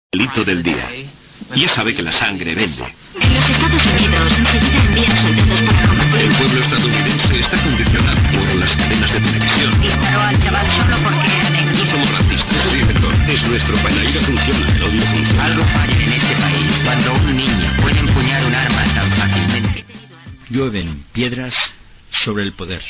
Delito del día. Ya sabe que la sangre vende. En los Estados Unidos enseguida envían soldados para combatir. El pueblo estadounidense está condicionado por las cadenas de televisión. Disparó al chaval solo porque era negro. No somos racistas, director. Es nuestro país. La ira funciona, el odio funciona. Algo falla en este país cuando un niño puede empuñar un arma tan fácilmente. Llueven piedras sobre el poder.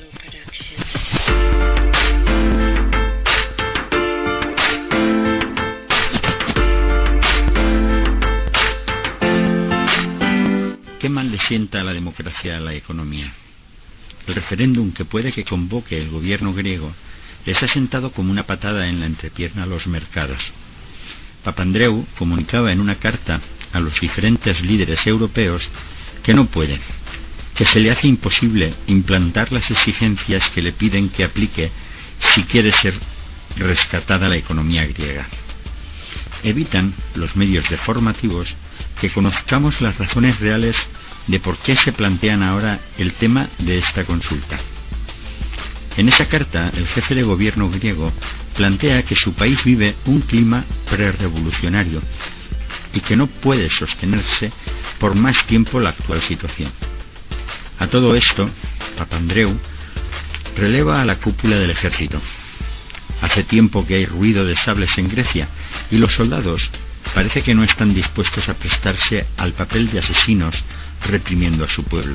¿Qué mal le sienta a la democracia a la economía? El referéndum que puede que convoque el gobierno griego les ha sentado como una patada en la entrepierna a los mercados. Papandreou comunicaba en una carta a los diferentes líderes europeos que no puede, que se le hace imposible implantar las exigencias que le piden que aplique si quiere ser rescatada la economía griega. Evitan los medios deformativos que conozcamos las razones reales de por qué se plantean ahora el tema de esta consulta. En esa carta, el jefe de gobierno griego plantea que su país vive un clima prerrevolucionario y que no puede sostenerse por más tiempo la actual situación. A todo esto, Papandreou releva a la cúpula del ejército. Hace tiempo que hay ruido de sables en Grecia y los soldados parece que no están dispuestos a prestarse al papel de asesinos reprimiendo a su pueblo.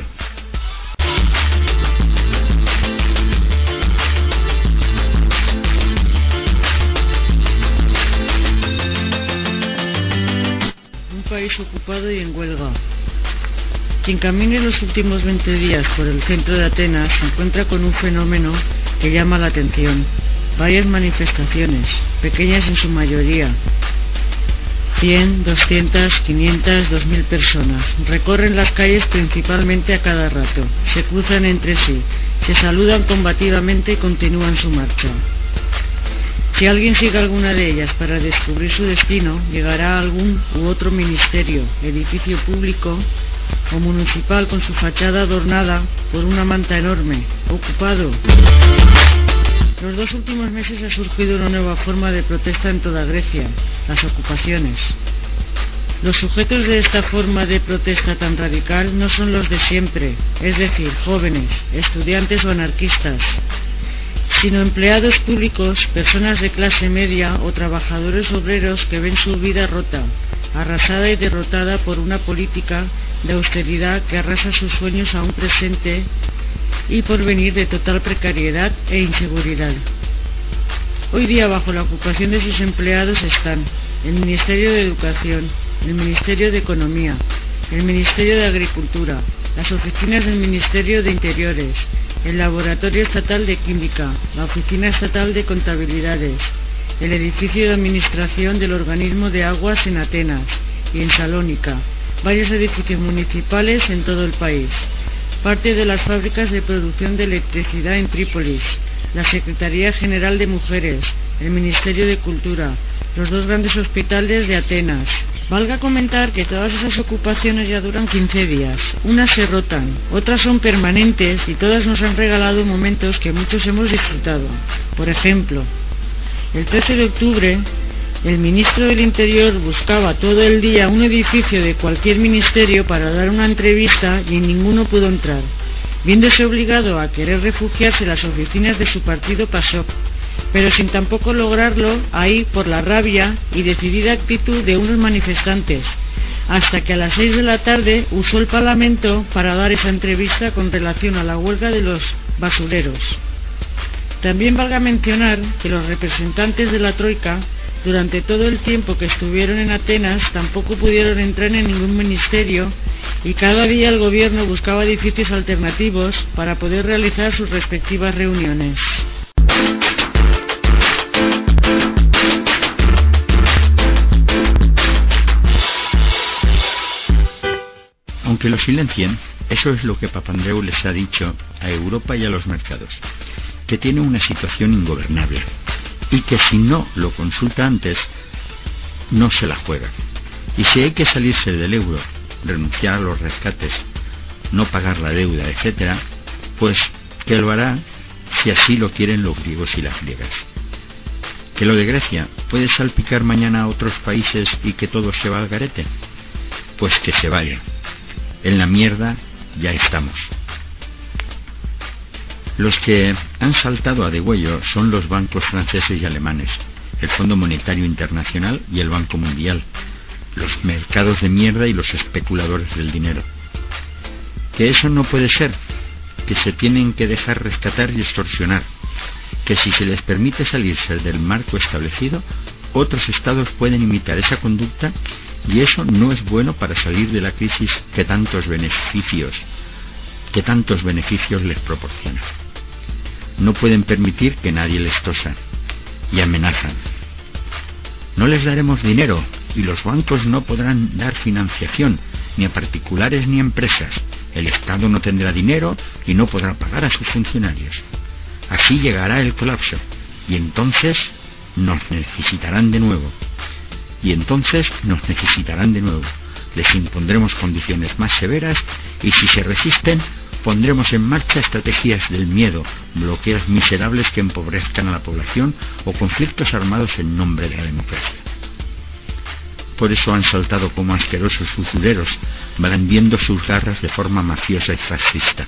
Un país ocupado y en huelga. Quien camine los últimos 20 días por el centro de Atenas se encuentra con un fenómeno que llama la atención. Varias manifestaciones, pequeñas en su mayoría, 100, 200, 500, 2000 personas. Recorren las calles principalmente a cada rato, se cruzan entre sí, se saludan combativamente y continúan su marcha. Si alguien sigue alguna de ellas para descubrir su destino, llegará a algún u otro ministerio, edificio público o municipal con su fachada adornada por una manta enorme, ocupado. Los 2 últimos meses ha surgido una nueva forma de protesta en toda Grecia, las ocupaciones. Los sujetos de esta forma de protesta tan radical no son los de siempre, es decir, jóvenes, estudiantes o anarquistas, sino empleados públicos, personas de clase media o trabajadores obreros que ven su vida rota, arrasada y derrotada por una política de austeridad que arrasa sus sueños a un presente y porvenir de total precariedad e inseguridad. Hoy día, bajo la ocupación de sus empleados están el Ministerio de Educación, el Ministerio de Economía, el Ministerio de Agricultura, las oficinas del Ministerio de Interiores, el Laboratorio Estatal de Química, la Oficina Estatal de Contabilidades, el edificio de administración del Organismo de Aguas en Atenas y en Salónica, varios edificios municipales en todo el país, parte de las fábricas de producción de electricidad en Trípolis, la Secretaría General de Mujeres, el Ministerio de Cultura, los 2 grandes hospitales de Atenas. Valga comentar que todas esas ocupaciones ya duran 15 días. Unas se rotan, otras son permanentes y todas nos han regalado momentos que muchos hemos disfrutado. Por ejemplo, el 13 de octubre, el ministro del Interior buscaba todo el día un edificio de cualquier ministerio para dar una entrevista y en ninguno pudo entrar, viéndose obligado a querer refugiarse en las oficinas de su partido PASOK, pero sin tampoco lograrlo ahí por la rabia y decidida actitud de unos manifestantes, hasta que a las 6 de la tarde usó el Parlamento para dar esa entrevista con relación a la huelga de los basureros. También valga mencionar que los representantes de la Troika, durante todo el tiempo que estuvieron en Atenas, tampoco pudieron entrar en ningún ministerio y cada día el gobierno buscaba edificios alternativos para poder realizar sus respectivas reuniones. Aunque lo silencien, eso es lo que Papandreou les ha dicho a Europa y a los mercados, que tiene una situación ingobernable y que si no lo consulta antes, no se la juega. Y si hay que salirse del euro, renunciar a los rescates, no pagar la deuda, etc., pues que lo hará si así lo quieren los griegos y las griegas. ¿Que lo de Grecia puede salpicar mañana a otros países y que todo se va al garete? Pues que se vaya. En la mierda ya estamos. Los que han saltado a degüello son los bancos franceses y alemanes, el Fondo Monetario Internacional y el Banco Mundial, los mercados de mierda y los especuladores del dinero. Que eso no puede ser, que se tienen que dejar rescatar y extorsionar, que si se les permite salirse del marco establecido, otros estados pueden imitar esa conducta y eso no es bueno para salir de la crisis que tantos beneficios les proporciona. No pueden permitir que nadie les tosa y amenazan. No les daremos dinero y los bancos no podrán dar financiación ni a particulares ni a empresas. El Estado no tendrá dinero y no podrá pagar a sus funcionarios. Así llegará el colapso y entonces nos necesitarán de nuevo. Les impondremos condiciones más severas y si se resisten, pondremos en marcha estrategias del miedo, bloqueos miserables que empobrezcan a la población o conflictos armados en nombre de la democracia. Por eso han saltado como asquerosos usureros, blandiendo sus garras de forma mafiosa y fascista.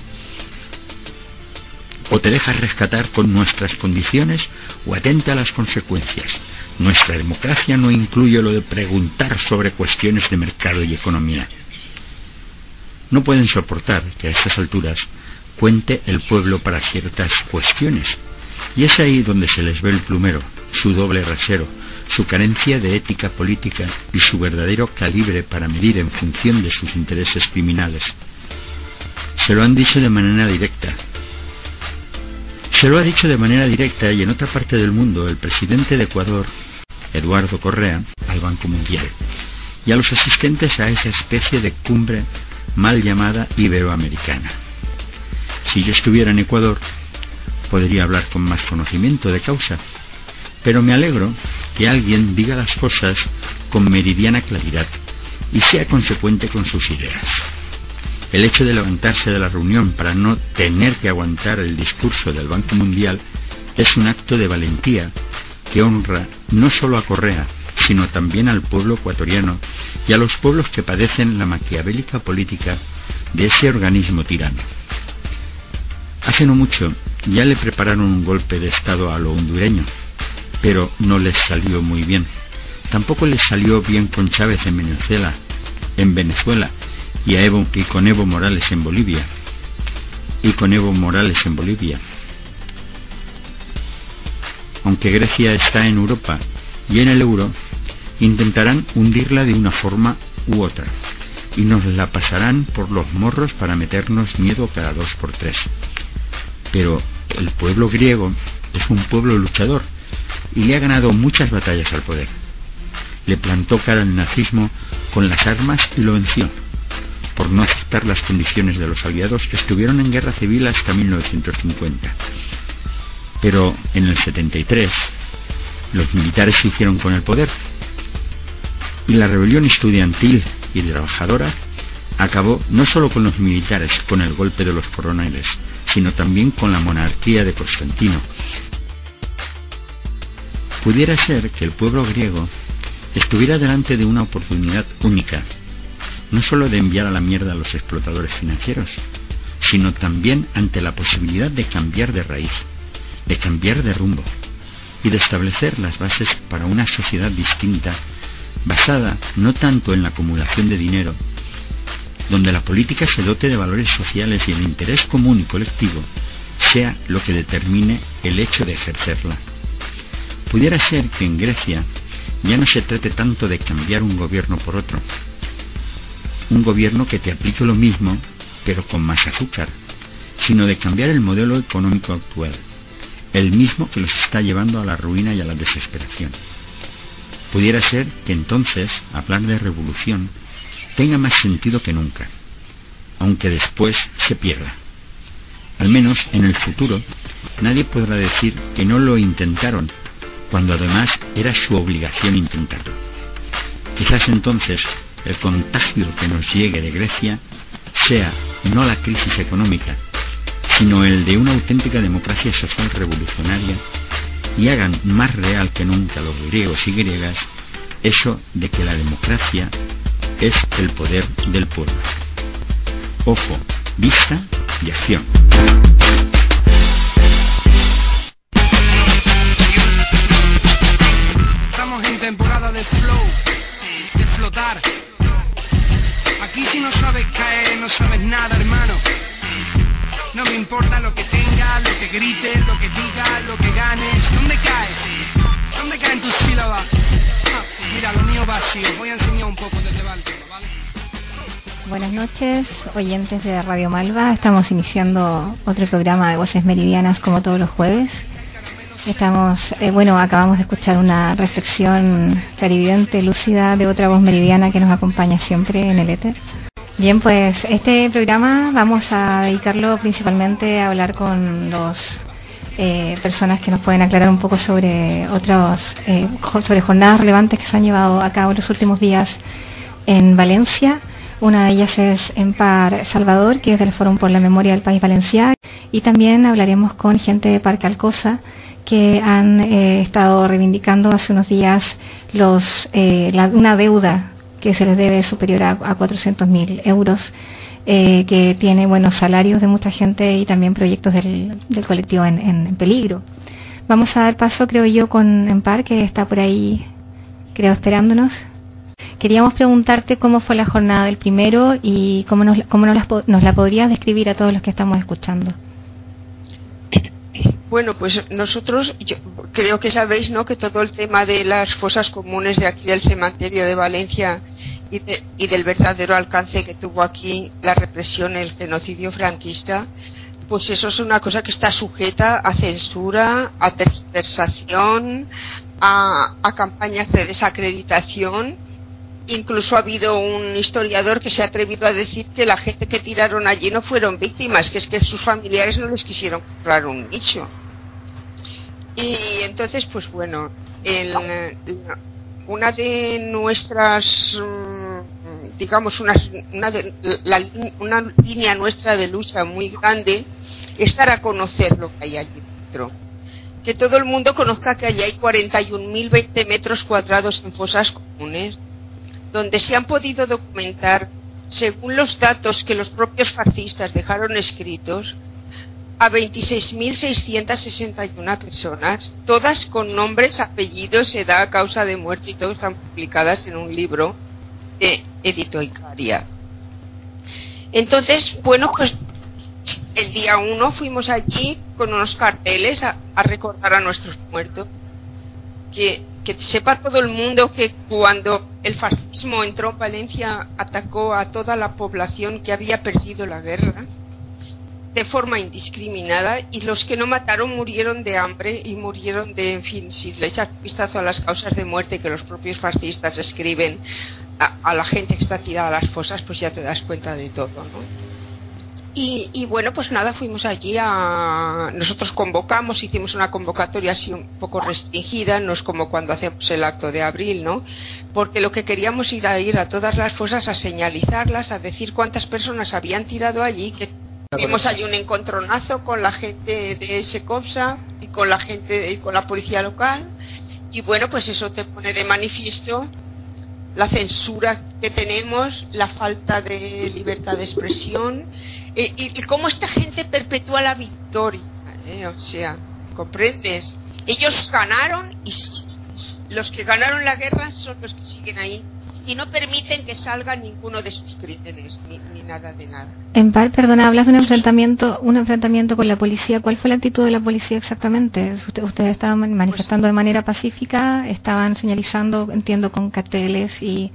O te dejas rescatar con nuestras condiciones o atenta a las consecuencias. Nuestra democracia no incluye lo de preguntar sobre cuestiones de mercado y economía. No pueden soportar que a estas alturas cuente el pueblo para ciertas cuestiones. Y es ahí donde se les ve el plumero, su doble rasero, su carencia de ética política y su verdadero calibre para medir en función de sus intereses criminales. Se lo han dicho de manera directa. Se lo ha dicho de manera directa y en otra parte del mundo el presidente de Ecuador, Eduardo Correa, al Banco Mundial y a los asistentes a esa especie de cumbre mal llamada iberoamericana. Si yo estuviera en Ecuador, podría hablar con más conocimiento de causa, pero me alegro que alguien diga las cosas con meridiana claridad y sea consecuente con sus ideas. El hecho de levantarse de la reunión para no tener que aguantar el discurso del Banco Mundial es un acto de valentía que honra no solo a Correa, sino también al pueblo ecuatoriano y a los pueblos que padecen la maquiavélica política de ese organismo tirano. Hace no mucho ya le prepararon un golpe de Estado a lo hondureño, pero no les salió muy bien. Tampoco les salió bien con Chávez en Venezuela y con Evo Morales en Bolivia. Aunque Grecia está en Europa y en el euro, intentarán hundirla de una forma u otra y nos la pasarán por los morros para meternos miedo cada 2 por 3. Pero el pueblo griego es un pueblo luchador y le ha ganado muchas batallas al poder. Le plantó cara al nazismo con las armas y lo venció. Por no aceptar las condiciones de los aliados, estuvieron en guerra civil hasta 1950. Pero en el 73 los militares se hicieron con el poder y la rebelión estudiantil y trabajadora acabó no solo con los militares, con el golpe de los coroneles, sino también con la monarquía de Constantino. Pudiera ser que el pueblo griego estuviera delante de una oportunidad única, no solo de enviar a la mierda a los explotadores financieros, sino también ante la posibilidad de cambiar de raíz, de cambiar de rumbo y de establecer las bases para una sociedad distinta, basada no tanto en la acumulación de dinero, donde la política se dote de valores sociales y el interés común y colectivo sea lo que determine el hecho de ejercerla. Pudiera ser que en Grecia ya no se trate tanto de cambiar un gobierno por otro, un gobierno que te aplique lo mismo pero con más azúcar, sino de cambiar el modelo económico actual, el mismo que los está llevando a la ruina y a la desesperación. Pudiera ser que entonces hablar de revolución tenga más sentido que nunca, aunque después se pierda. Al menos en el futuro nadie podrá decir que no lo intentaron, cuando además era su obligación intentarlo. Quizás entonces el contagio que nos llegue de Grecia sea no la crisis económica, sino el de una auténtica democracia social revolucionaria y hagan más real que nunca los griegos y griegas eso de que la democracia es el poder del pueblo. Ojo, vista y acción. Estamos en temporada de flow, de flotar. Aquí si no sabes caer, no sabes nada, hermano. No me importa lo que tengas, lo que grites, lo que digas, lo que ganes. ¿Dónde caes? ¿Dónde caen tus sílabas? Mira, lo mío va así. Os voy a enseñar un poco desde Báltico, ¿vale? Buenas noches, oyentes de Radio Malva. Estamos iniciando otro programa de Voces Meridianas como todos los jueves. Acabamos de escuchar una reflexión clarividente, lúcida de otra voz meridiana que nos acompaña siempre en el éter. Bien, pues este programa vamos a dedicarlo principalmente a hablar con dos personas que nos pueden aclarar un poco sobre sobre jornadas relevantes que se han llevado a cabo en los últimos días en Valencia. Una de ellas es Empar Salvador, que es del Fórum por la Memoria del País Valencià, y también hablaremos con gente de Parque Alcosa, que han estado reivindicando hace unos días una deuda que se les debe superior a 400.000 euros, que tiene buenos salarios de mucha gente y también proyectos del colectivo en peligro. Vamos a dar paso, creo yo, con Empar, que está por ahí, creo, esperándonos. Queríamos preguntarte cómo fue la jornada del primero y cómo nos la podrías describir a todos los que estamos escuchando. Bueno, pues nosotros, yo creo que sabéis, ¿no?, que todo el tema de las fosas comunes de aquí del cementerio de Valencia y del verdadero alcance que tuvo aquí la represión, el genocidio franquista, pues eso es una cosa que está sujeta a censura, a tergiversación, a campañas de desacreditación. Incluso ha habido un historiador que se ha atrevido a decir que la gente que tiraron allí no fueron víctimas, que es que sus familiares no les quisieron comprar un nicho. Y entonces, pues bueno, una de nuestras, digamos, una línea nuestra de lucha muy grande es dar a conocer lo que hay allí dentro. Que todo el mundo conozca que allí hay 41.020 metros cuadrados en fosas comunes, donde se han podido documentar, según los datos que los propios fascistas dejaron escritos, a 26.661 personas, todas con nombres, apellidos, edad, causa de muerte, y todas están publicadas en un libro de Edito Icaria. Entonces, bueno, pues el día 1 fuimos allí con unos carteles a recordar a nuestros muertos, que sepa todo el mundo que cuando el fascismo entró en Valencia atacó a toda la población que había perdido la guerra de forma indiscriminada, y los que no mataron murieron de hambre y murieron de, en fin, si le echas un vistazo a las causas de muerte que los propios fascistas escriben a la gente que está tirada a las fosas, pues ya te das cuenta de todo, ¿no? Y bueno, pues nada, fuimos allí nosotros convocamos, hicimos una convocatoria así un poco restringida, no es como cuando hacemos el acto de abril, ¿no? Porque lo que queríamos ir a todas las fosas a señalizarlas, a decir cuántas personas habían tirado allí, que tuvimos allí un encontronazo con la gente de Secopsa y con la gente y con la policía local, y bueno, pues eso te pone de manifiesto la censura que tenemos, la falta de libertad de expresión, y cómo esta gente perpetúa la victoria, o sea, ¿comprendes? Ellos ganaron y los que ganaron la guerra son los que siguen ahí y no permiten que salga ninguno de sus crímenes ni nada de nada. Empar, perdona, hablas de un enfrentamiento con la policía. ¿Cuál fue la actitud de la policía exactamente? Ustedes estaban manifestando de manera pacífica, estaban señalizando, entiendo, con carteles y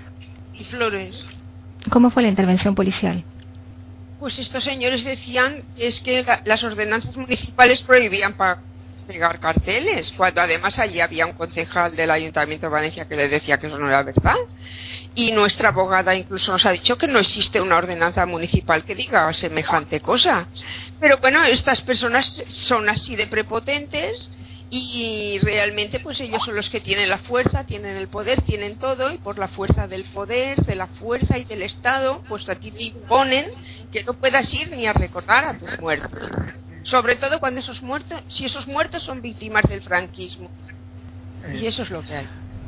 flores. ¿Cómo fue la intervención policial? Pues estos señores decían que es que las ordenanzas municipales prohibían pegar carteles, cuando además allí había un concejal del Ayuntamiento de Valencia que les decía que eso no era verdad, y nuestra abogada incluso nos ha dicho que no existe una ordenanza municipal que diga semejante cosa. Pero bueno, estas personas son así de prepotentes y realmente pues ellos son los que tienen la fuerza, tienen el poder, tienen todo, y por la fuerza del poder, de la fuerza y del Estado, pues a ti te imponen que no puedas ir ni a recordar a tus muertos. Sobre todo cuando si esos muertos son víctimas del franquismo. Y eso es lo que hay.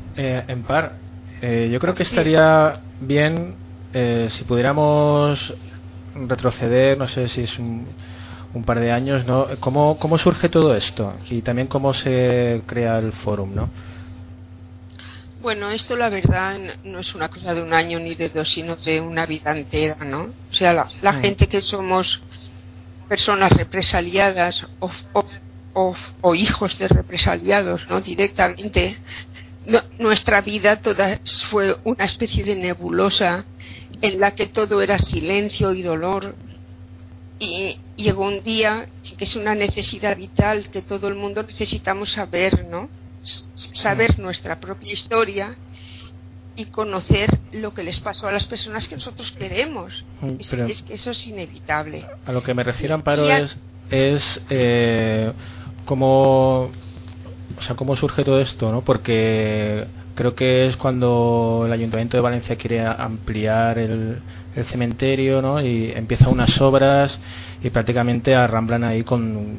Yo creo que estaría bien si pudiéramos retroceder, no sé si es un par de años, ¿no? ¿Cómo surge todo esto? Y también cómo se crea el fórum, ¿no? Bueno, esto la verdad no es una cosa de un año ni de dos, sino de una vida entera, ¿no? O sea, la gente que somos personas represaliadas o hijos de represaliados, ¿no? Directamente, nuestra vida toda fue una especie de nebulosa en la que todo era silencio y dolor, y llegó un día que es una necesidad vital que todo el mundo necesitamos saber, ¿no? Saber nuestra propia historia y conocer lo que les pasó a las personas que nosotros queremos. Es que eso es inevitable. A lo que me refiero, Amparo, es cómo surge todo esto, ¿no? Porque creo que es cuando el Ayuntamiento de Valencia quiere ampliar el cementerio, ¿no? Y empieza unas obras y prácticamente arramblan ahí con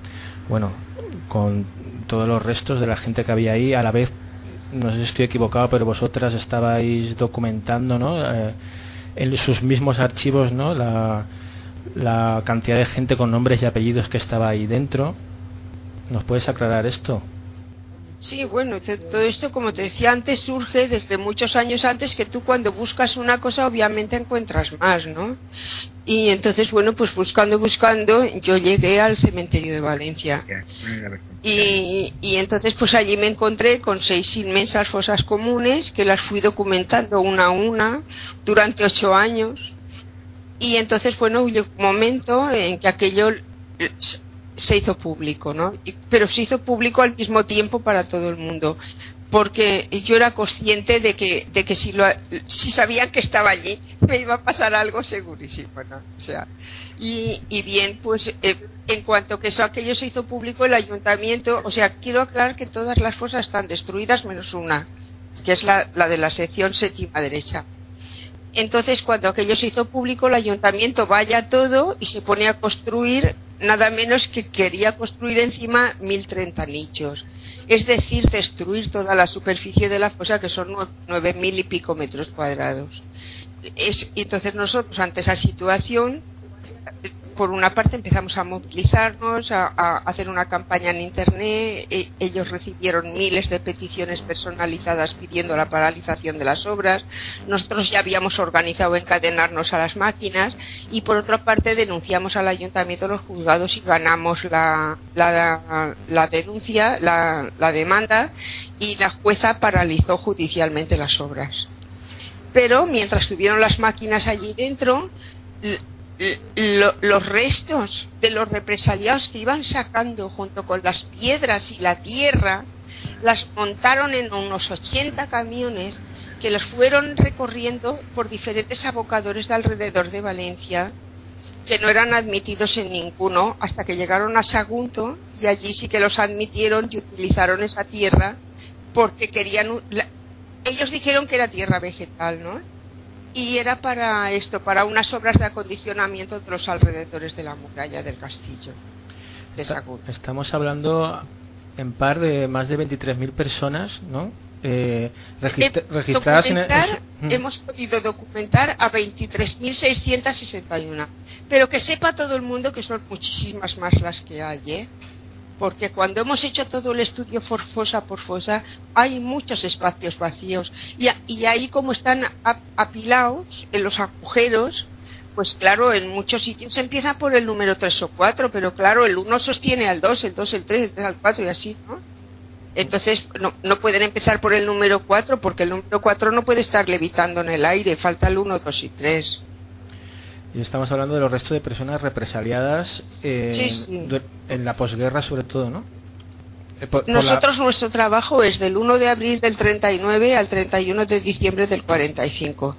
todos los restos de la gente que había ahí. A la vez, no sé si estoy equivocado, pero vosotras estabais documentando, ¿no? En sus mismos archivos, ¿no? La cantidad de gente con nombres y apellidos que estaba ahí dentro. ¿Nos puedes aclarar esto? Sí, bueno, todo esto, como te decía antes, surge desde muchos años antes, que tú cuando buscas una cosa obviamente encuentras más, ¿no? Y entonces, bueno, pues buscando, yo llegué al cementerio de Valencia. Y entonces pues allí me encontré con 6 inmensas fosas comunes que las fui documentando una a una durante 8 años. Y entonces, bueno, llegó un momento en que aquello se hizo público, ¿no? Pero se hizo público al mismo tiempo para todo el mundo, porque yo era consciente de que si sabían que estaba allí me iba a pasar algo segurísimo, ¿no? O sea, y bien, pues en cuanto que aquello se hizo público, el ayuntamiento, o sea, quiero aclarar que todas las fosas están destruidas menos una, que es la de la sección séptima derecha. Entonces, cuando aquello se hizo público, el ayuntamiento vaya todo y se pone a construir, nada menos que quería construir encima 1030 nichos. Es decir, destruir toda la superficie de la fosa, que son 9000 y pico metros cuadrados. Entonces nosotros, ante esa situación, por una parte empezamos a movilizarnos, a hacer una campaña en internet. Ellos recibieron miles de peticiones personalizadas pidiendo la paralización de las obras. Nosotros ya habíamos organizado encadenarnos a las máquinas, y por otra parte denunciamos al ayuntamiento, a los juzgados, y ganamos la denuncia, la demanda, y la jueza paralizó judicialmente las obras. Pero mientras tuvieron las máquinas allí dentro, los restos de los represaliados que iban sacando junto con las piedras y la tierra, las montaron en unos 80 camiones que los fueron recorriendo por diferentes abocadores de alrededor de Valencia, que no eran admitidos en ninguno, hasta que llegaron a Sagunto, y allí sí que los admitieron y utilizaron esa tierra porque querían... Ellos dijeron que era tierra vegetal, ¿no? Y era para unas obras de acondicionamiento de los alrededores de la muralla del castillo de Sagunto. Estamos hablando en par de más de 23.000 personas, ¿no? Registradas hemos podido documentar a 23.661, pero que sepa todo el mundo que son muchísimas más las que hay, ¿eh? Porque cuando hemos hecho todo el estudio fosa por fosa, hay muchos espacios vacíos, y ahí, como están apilados en los agujeros, pues claro, en muchos sitios se empieza por el número 3 o 4, pero claro, el 1 sostiene al 2, el 2 el 3, el 3 al 4 y así, ¿no? Entonces no pueden empezar por el número 4, porque el número 4 no puede estar levitando en el aire, falta el 1, 2 y 3. Y estamos hablando de los restos de personas represaliadas sí. En la posguerra, sobre todo, ¿no? Nosotros, nuestro trabajo es del 1 de abril del 39 al 31 de diciembre del 45.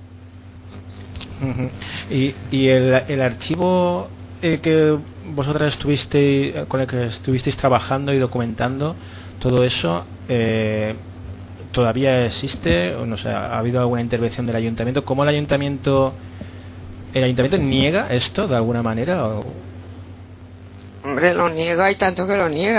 Y el archivo que vosotras con el que estuvisteis trabajando y documentando todo eso, ¿todavía existe? O no sé, ¿ha habido alguna intervención del ayuntamiento? ¿Cómo el ayuntamiento niega esto de alguna manera? Hombre, lo niega y tanto que lo niega.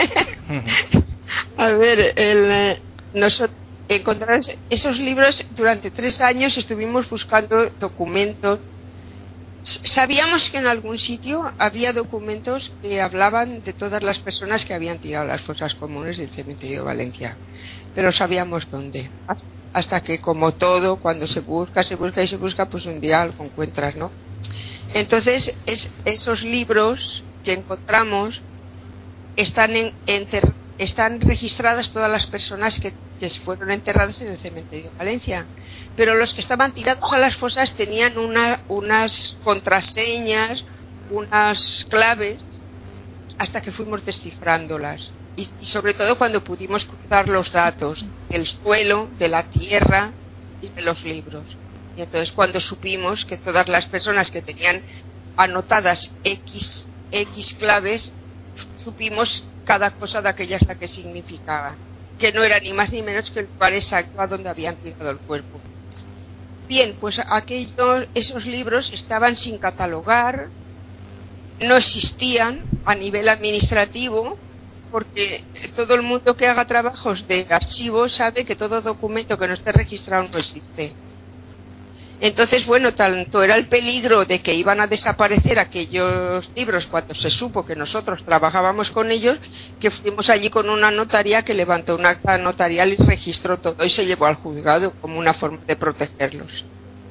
A ver, encontrar esos libros durante 3 años estuvimos buscando documentos. Sabíamos que en algún sitio había documentos que hablaban de todas las personas que habían tirado las fosas comunes del cementerio de Valencia, pero sabíamos dónde. Hasta que, como todo, cuando se busca, pues un día algo encuentras, ¿no? Entonces, esos libros que encontramos están registradas todas las personas que fueron enterradas en el cementerio de Valencia, pero los que estaban tirados a las fosas tenían unas contraseñas, unas claves, hasta que fuimos descifrándolas, y sobre todo cuando pudimos cruzar los datos del suelo, de la tierra y de los libros. Y entonces, cuando supimos que todas las personas que tenían anotadas X claves, supimos cada cosa de aquellas la que significaba, que no era ni más ni menos que el lugar exacto a donde habían tirado el cuerpo. Bien, pues esos libros estaban sin catalogar, no existían a nivel administrativo, porque todo el mundo que haga trabajos de archivo sabe que todo documento que no esté registrado no existe. Entonces, bueno, tanto era el peligro de que iban a desaparecer aquellos libros cuando se supo que nosotros trabajábamos con ellos, que fuimos allí con una notaria que levantó un acta notarial y registró todo y se llevó al juzgado como una forma de protegerlos.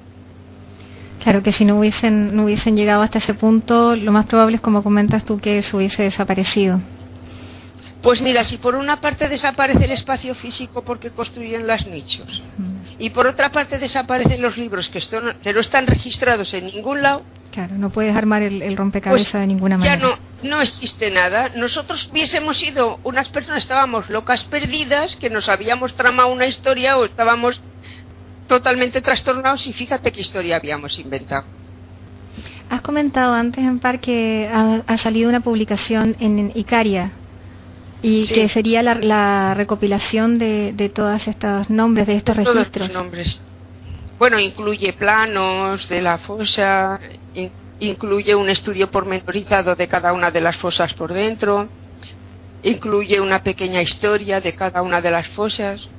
Claro que si no hubiesen llegado hasta ese punto, lo más probable es, como comentas tú, que se hubiese desaparecido. Pues mira, si por una parte desaparece el espacio físico porque construyen los nichos, y por otra parte desaparecen los libros que no están registrados en ningún lado. Claro, no puedes armar el rompecabezas pues de ninguna manera. Ya no existe nada. Nosotros hubiésemos sido unas personas, estábamos locas perdidas, que nos habíamos tramado una historia o estábamos totalmente trastornados, y fíjate qué historia habíamos inventado. Has comentado antes, Ampar, que ha salido una publicación en Icaria, y sí, que sería la recopilación de todos estos nombres, de estos registros. Todos los nombres. Bueno, incluye planos de la fosa, incluye un estudio pormenorizado de cada una de las fosas por dentro, incluye una pequeña historia de cada una de las fosas,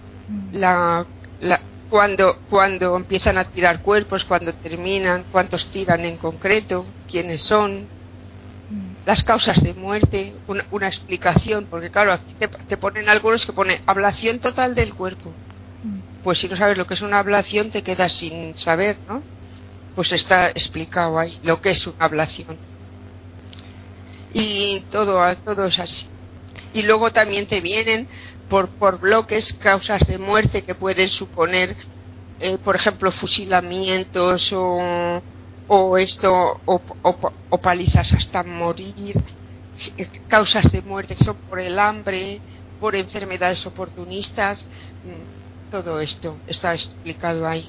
cuando empiezan a tirar cuerpos, cuando terminan, cuántos tiran en concreto, quiénes son, las causas de muerte, una explicación, porque claro, aquí te ponen algunos que pone ablación total del cuerpo. Pues si no sabes lo que es una ablación, te quedas sin saber, ¿no? Pues está explicado ahí lo que es una ablación. Y todo es así. Y luego también te vienen por bloques causas de muerte que pueden suponer, por ejemplo, fusilamientos o palizas hasta morir, causas de muerte que son por el hambre, por enfermedades oportunistas. Todo esto está explicado ahí.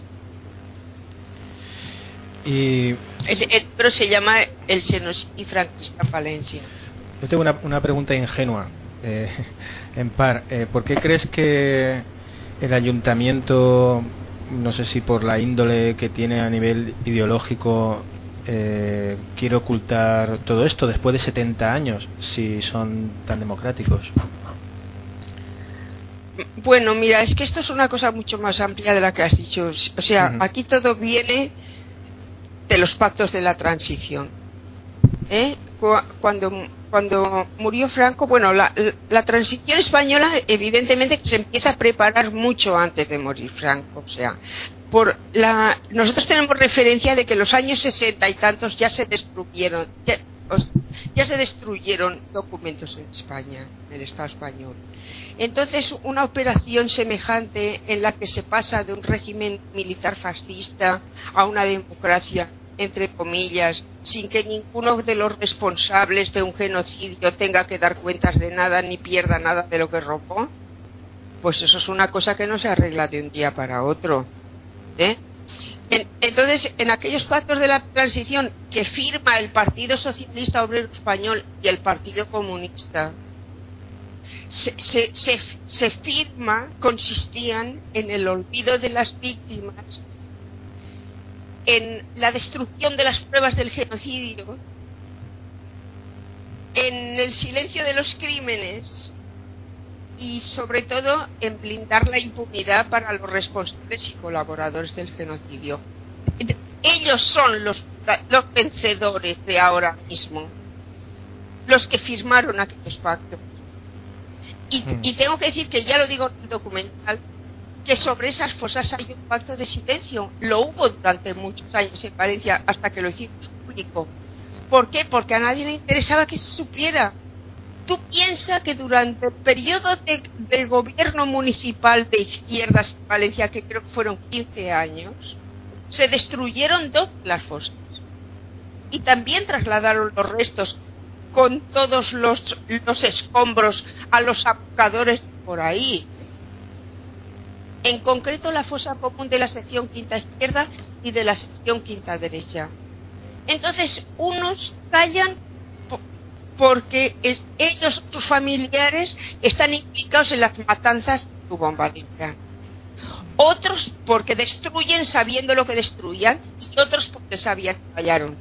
Y el libro se llama El genocidio franquista en Valencia. Yo tengo una pregunta ingenua, Ampar. ¿Por qué crees que el ayuntamiento, no sé si por la índole que tiene a nivel ideológico, quiere ocultar todo esto después de 70 años, si son tan democráticos? Bueno, mira, es que esto es una cosa mucho más amplia de la que has dicho. O sea, aquí todo viene de los pactos de la transición. Cuando murió Franco, bueno, la transición española evidentemente se empieza a preparar mucho antes de morir Franco. O sea, nosotros tenemos referencia de que los años 60 y tantos ya se destruyeron. Ya se destruyeron documentos en España, en el Estado español. Entonces, una operación semejante en la que se pasa de un régimen militar fascista a una democracia, entre comillas, sin que ninguno de los responsables de un genocidio tenga que dar cuentas de nada ni pierda nada de lo que robó, pues eso es una cosa que no se arregla de un día para otro. Entonces, en aquellos pactos de la transición que firma el Partido Socialista Obrero Español y el Partido Comunista, se firma, consistían en el olvido de las víctimas, en la destrucción de las pruebas del genocidio en el silencio de los crímenes y sobre todo en blindar la impunidad para los responsables y colaboradores del genocidio. Ellos son los vencedores de ahora mismo, los que firmaron aquellos pactos. Y tengo que decir que ya lo digo en el documental, que sobre esas fosas hay un pacto de silencio. Lo hubo durante muchos años en Valencia hasta que lo hicimos público. ¿Por qué? Porque a nadie le interesaba que se supiera. Tú piensas que durante el periodo de gobierno municipal de izquierdas en Valencia, que creo que fueron 15 años, se destruyeron 2 las fosas. Y también trasladaron los restos con todos los escombros a los abocadores por ahí. En concreto la fosa común de la sección quinta izquierda y de la sección quinta derecha. Entonces unos callan porque ellos, sus familiares, están implicados en las matanzas que hubo en Valencia. Otros porque destruyen sabiendo lo que destruían y otros porque sabían que fallaron.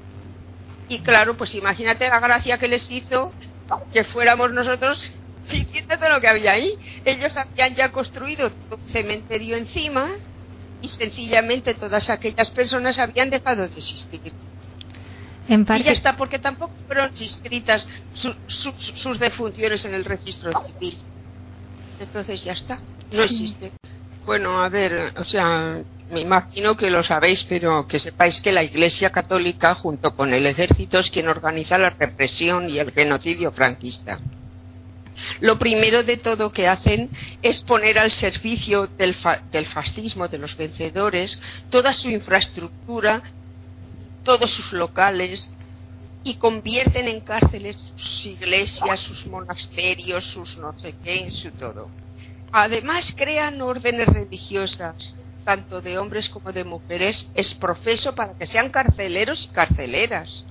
Y claro, pues imagínate la gracia que les hizo que fuéramos nosotros diciendo todo lo que había ahí. Ellos habían ya construido un cementerio encima y sencillamente todas aquellas personas habían dejado de existir. En parte... Y ya está, porque tampoco fueron inscritas sus defunciones en el registro civil. Entonces ya está, no existe. Bueno, a ver, o sea, me imagino que lo sabéis, pero que sepáis que la Iglesia Católica, junto con el Ejército, es quien organiza la represión y el genocidio franquista. Lo primero de todo que hacen es poner al servicio del fascismo, de los vencedores, toda su infraestructura, todos sus locales, y convierten en cárceles sus iglesias, sus monasterios, sus no sé qué, su todo. Además crean órdenes religiosas, tanto de hombres como de mujeres, es profeso para que sean carceleros y carceleras.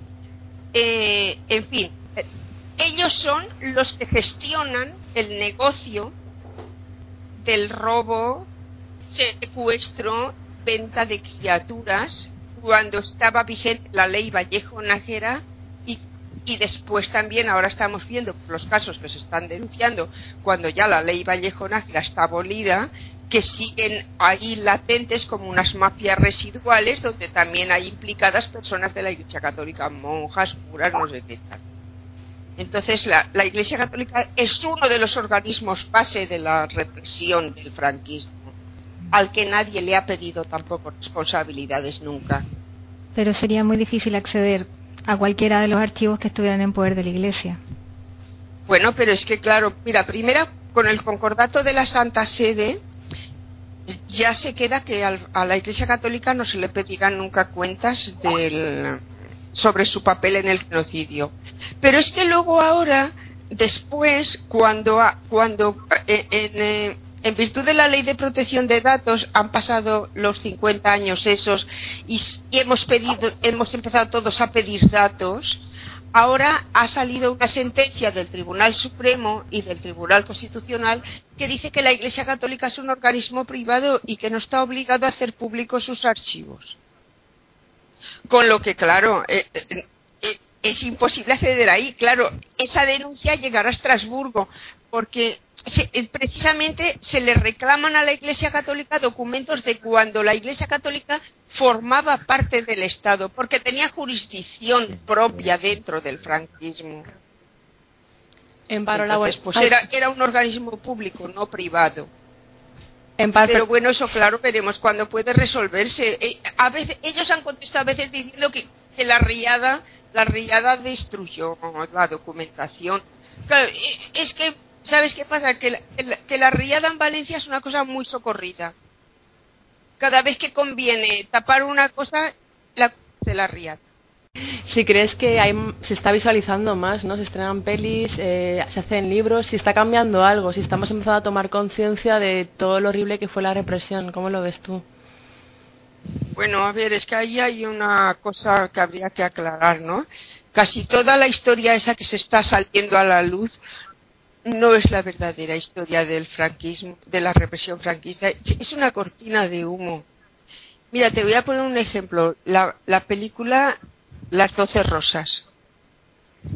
En fin, ellos son los que gestionan el negocio del robo, secuestro, venta de criaturas, cuando estaba vigente la ley Vallejo Nájera, y después también ahora estamos viendo los casos que se están denunciando cuando ya la ley Vallejo Nájera está abolida, que siguen ahí latentes como unas mafias residuales donde también hay implicadas personas de la Iglesia Católica, monjas, curas, no sé qué tal. Entonces la Iglesia Católica es uno de los organismos base de la represión del franquismo, al que nadie le ha pedido tampoco responsabilidades nunca. Pero sería muy difícil acceder a cualquiera de los archivos que estuvieran en poder de la Iglesia. Bueno, pero es que claro, mira, primero con el concordato de la Santa Sede ya se queda que a la Iglesia Católica no se le pedirán nunca cuentas sobre su papel en el genocidio. Pero es que luego ahora, después, cuando en virtud de la Ley de Protección de Datos han pasado los 50 años esos y hemos empezado todos a pedir datos, ahora ha salido una sentencia del Tribunal Supremo y del Tribunal Constitucional que dice que la Iglesia Católica es un organismo privado y que no está obligado a hacer públicos sus archivos. Con lo que, claro, es imposible acceder ahí. Claro, esa denuncia llegará a Estrasburgo porque precisamente se le reclaman a la Iglesia Católica documentos de cuando la Iglesia Católica formaba parte del Estado, porque tenía jurisdicción propia dentro del franquismo. Entonces, pues era un organismo público, no privado. Pero bueno, eso claro, veremos cuándo puede resolverse. A veces ellos han contestado a veces diciendo que la riada destruyó la documentación. Claro, es que ¿sabes qué pasa? Que la riada en Valencia es una cosa muy socorrida. Cada vez que conviene tapar una cosa, la riada. Si crees que se está visualizando más, ¿no? Se estrenan pelis, se hacen libros, si está cambiando algo, si estamos empezando a tomar conciencia de todo lo horrible que fue la represión, ¿cómo lo ves tú? Bueno, a ver, es que ahí hay una cosa que habría que aclarar, ¿no? Casi toda la historia esa que se está saliendo a la luz no es la verdadera historia del franquismo, de la represión franquista. Es una cortina de humo. Mira, te voy a poner un ejemplo. La película Las 12 Rosas.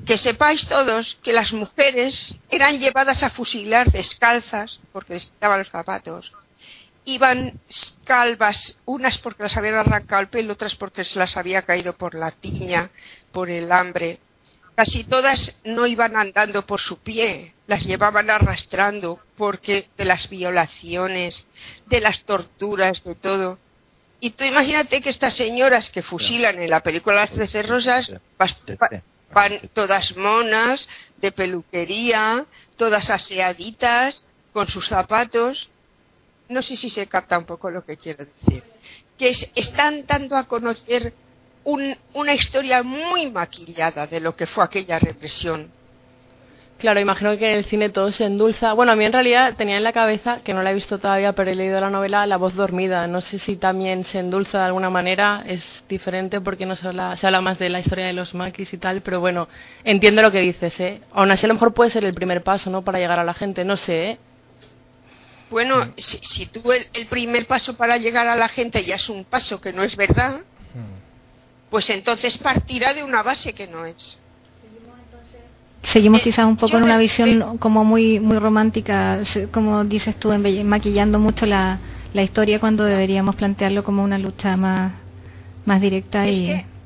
que sepáis todos que las mujeres eran llevadas a fusilar descalzas, porque les quitaban los zapatos, iban calvas, unas porque las habían arrancado el pelo, otras porque se las había caído por la tiña, por el hambre. Casi todas no iban andando por su pie, las llevaban arrastrando, porque de las violaciones, de las torturas, de todo. Y tú imagínate que estas señoras que fusilan en la película Las 13 Rosas van todas monas, de peluquería, todas aseaditas, con sus zapatos. No sé si se capta un poco lo que quiero decir. Que están dando a conocer una historia muy maquillada de lo que fue aquella represión. Claro, imagino que en el cine todo se endulza. Bueno, a mí en realidad tenía en la cabeza, que no la he visto todavía, pero he leído la novela La voz dormida. No sé si también se endulza de alguna manera, es diferente porque no se habla más de la historia de los maquis y tal, pero bueno, entiendo lo que dices, ¿eh? Aún así a lo mejor puede ser el primer paso, ¿no?, para llegar a la gente, no sé, ¿eh? Bueno, si tú el primer paso para llegar a la gente ya es un paso que no es verdad, pues entonces partirá de una base que no es. Seguimos quizás un poco en una visión como muy muy romántica, como dices tú, maquillando mucho la historia, cuando deberíamos plantearlo como una lucha más directa. Es y que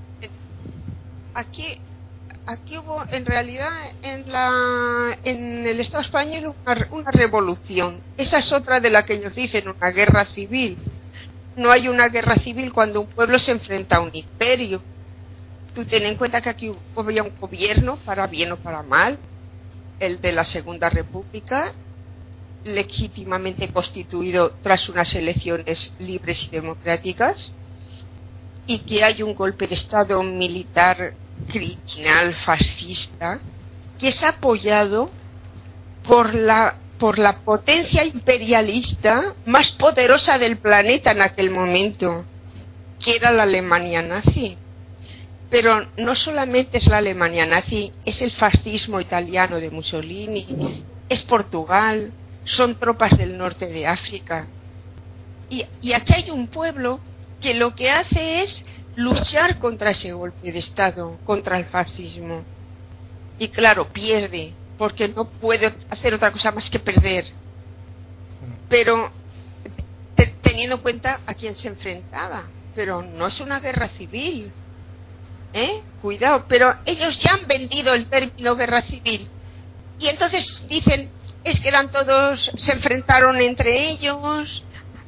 aquí hubo en realidad en el Estado español una revolución. Esa es otra de la que ellos dicen una guerra civil. No hay una guerra civil cuando un pueblo se enfrenta a un imperio. Tú ten en cuenta que aquí había un gobierno, para bien o para mal, el de la Segunda República, legítimamente constituido tras unas elecciones libres y democráticas, y que hay un golpe de Estado militar criminal, fascista, que es apoyado por la potencia imperialista más poderosa del planeta en aquel momento, que era la Alemania nazi. Pero no solamente es la Alemania nazi, es el fascismo italiano de Mussolini, es Portugal, son tropas del norte de África. Y aquí hay un pueblo que lo que hace es luchar contra ese golpe de Estado, contra el fascismo. Y claro, pierde, porque no puede hacer otra cosa más que perder. Pero teniendo en cuenta a quién se enfrentaba. Pero no es una guerra civil. Cuidado, pero ellos ya han vendido el término guerra civil. Y entonces dicen, es que eran todos, se enfrentaron entre ellos,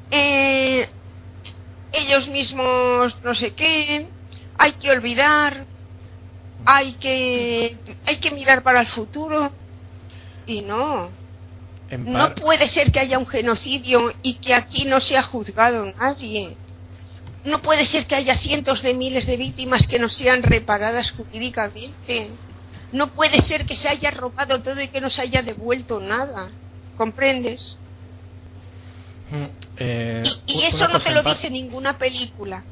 ellos mismos no sé qué, hay que olvidar, hay que mirar para el futuro. Y no puede ser que haya un genocidio y que aquí no se ha juzgado nadie. No puede ser que haya cientos de miles de víctimas que no sean reparadas jurídicamente. No puede ser que se haya robado todo y que no se haya devuelto nada. ¿Comprendes? Y eso no te lo dice ninguna película.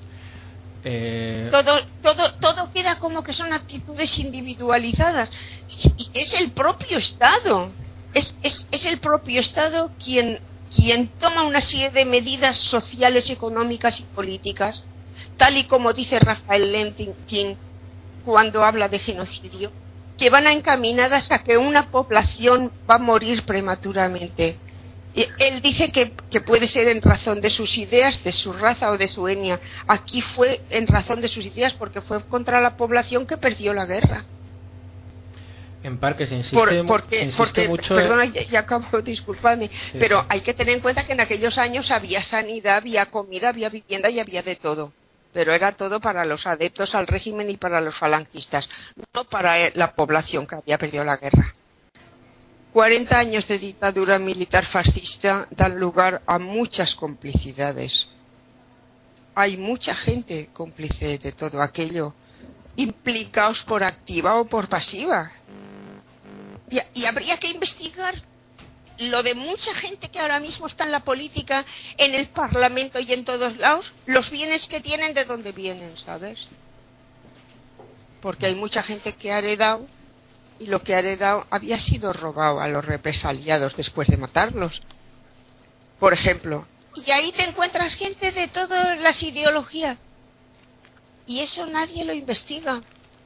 Todo queda como que son actitudes individualizadas. Y es el propio Estado. Es el propio Estado quien toma una serie de medidas sociales, económicas y políticas, tal y como dice Rafael Lemkin cuando habla de genocidio, que van encaminadas a que una población va a morir prematuramente. Él dice que puede ser en razón de sus ideas, de su raza o de su etnia. Aquí fue en razón de sus ideas, porque fue contra la población que perdió la guerra. En parte se insiste, porque mucho. Perdona, ya acabo, disculpadme, pero hay que tener en cuenta que en aquellos años había sanidad, había comida, había vivienda y había de todo. Pero era todo para los adeptos al régimen y para los falangistas, no para la población que había perdido la guerra. 40 años de dictadura militar fascista dan lugar a muchas complicidades. Hay mucha gente cómplice de todo aquello, implicados por activa o por pasiva. Y habría que investigar lo de mucha gente que ahora mismo está en la política, en el Parlamento y en todos lados, los bienes que tienen, de dónde vienen, ¿sabes? Porque hay mucha gente que ha heredado, y lo que ha heredado había sido robado a los represaliados después de matarlos. Por ejemplo. Y ahí te encuentras gente de todas las ideologías. Y eso nadie lo investiga.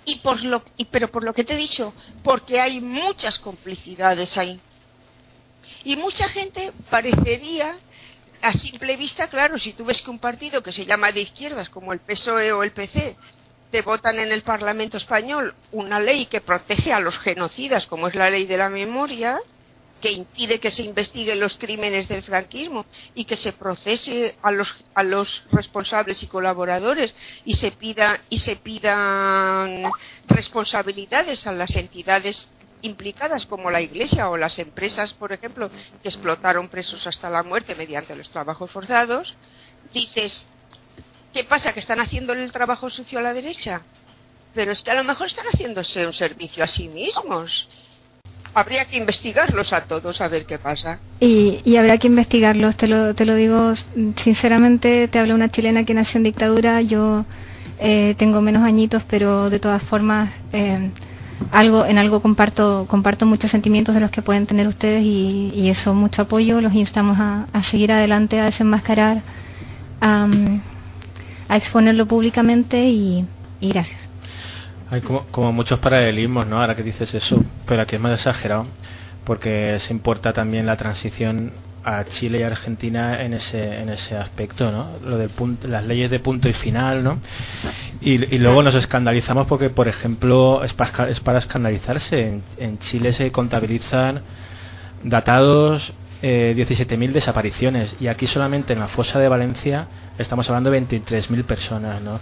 pero por lo que te he dicho, porque hay muchas complicidades ahí. Y mucha gente parecería, a simple vista, claro, si tú ves que un partido que se llama de izquierdas, como el PSOE o el PC, te votan en el Parlamento español una ley que protege a los genocidas, como es la ley de la memoria, que impide que se investiguen los crímenes del franquismo y que se procese a los responsables y colaboradores y se pidan responsabilidades a las entidades implicadas, como la Iglesia o las empresas, por ejemplo, que explotaron presos hasta la muerte mediante los trabajos forzados. Dices, ¿qué pasa? ¿Que están haciendo el trabajo sucio a la derecha? Pero es que a lo mejor están haciéndose un servicio a sí mismos. Habría que investigarlos a todos, a ver qué pasa. Y habrá que investigarlos, te lo digo sinceramente, te habla una chilena que nació en dictadura. Yo tengo menos añitos, pero de todas formas en algo comparto muchos sentimientos de los que pueden tener ustedes, y eso, mucho apoyo. Los instamos a seguir adelante, a desenmascarar, a exponerlo públicamente, y gracias. Hay como muchos paralelismos, ¿no? Ahora que dices eso, pero aquí es más exagerado, porque se importa también la transición a Chile y Argentina en ese aspecto, ¿no? Lo de las leyes de punto y final, ¿no? Y luego nos escandalizamos porque, por ejemplo, es para escandalizarse. En Chile se contabilizan datados 17.000 desapariciones, y aquí solamente en la fosa de Valencia estamos hablando de 23.000 personas, ¿no?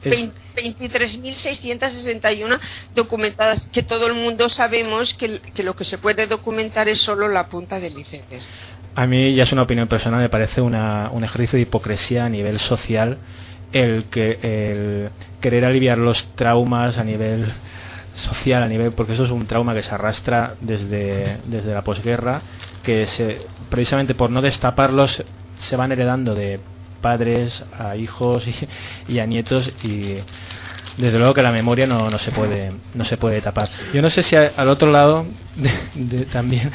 23.661 documentadas, que todo el mundo sabemos que lo que se puede documentar es solo la punta del iceberg. A mí, ya es una opinión personal, me parece un ejercicio de hipocresía a nivel social el querer aliviar los traumas a nivel social, porque eso es un trauma que se arrastra desde la posguerra, que precisamente por no destaparlos se van heredando de padres a hijos y a nietos, y desde luego que la memoria no se puede tapar. Yo no sé si al otro lado también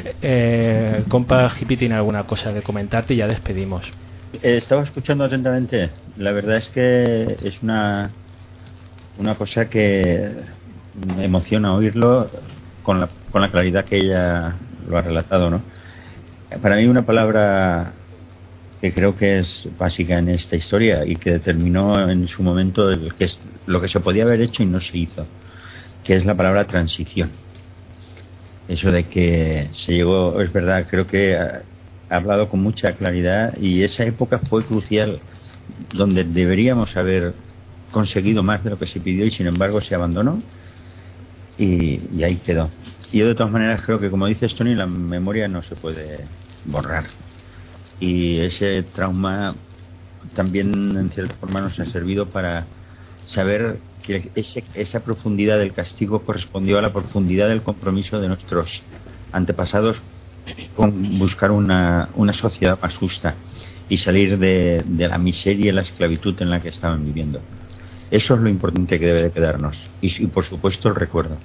compa Hippie tiene alguna cosa de comentarte, y ya despedimos. Estaba escuchando atentamente. La verdad es que es una cosa que me emociona oírlo con la claridad que ella lo ha relatado, ¿no? Para mí, una palabra que creo que es básica en esta historia y que determinó en su momento que es lo que se podía haber hecho y no se hizo, que es la palabra transición. Eso de que se llegó, es verdad, creo que ha hablado con mucha claridad, y esa época fue crucial, donde deberíamos haber conseguido más de lo que se pidió y sin embargo se abandonó, y ahí quedó. Y yo, de todas maneras, creo que, como dices, Tony, la memoria no se puede borrar. Y ese trauma también, en cierta forma, nos ha servido para saber que esa profundidad del castigo correspondió a la profundidad del compromiso de nuestros antepasados con buscar una sociedad más justa y salir de la miseria y la esclavitud en la que estaban viviendo. Eso es lo importante que debe de quedarnos, y por supuesto el recuerdo.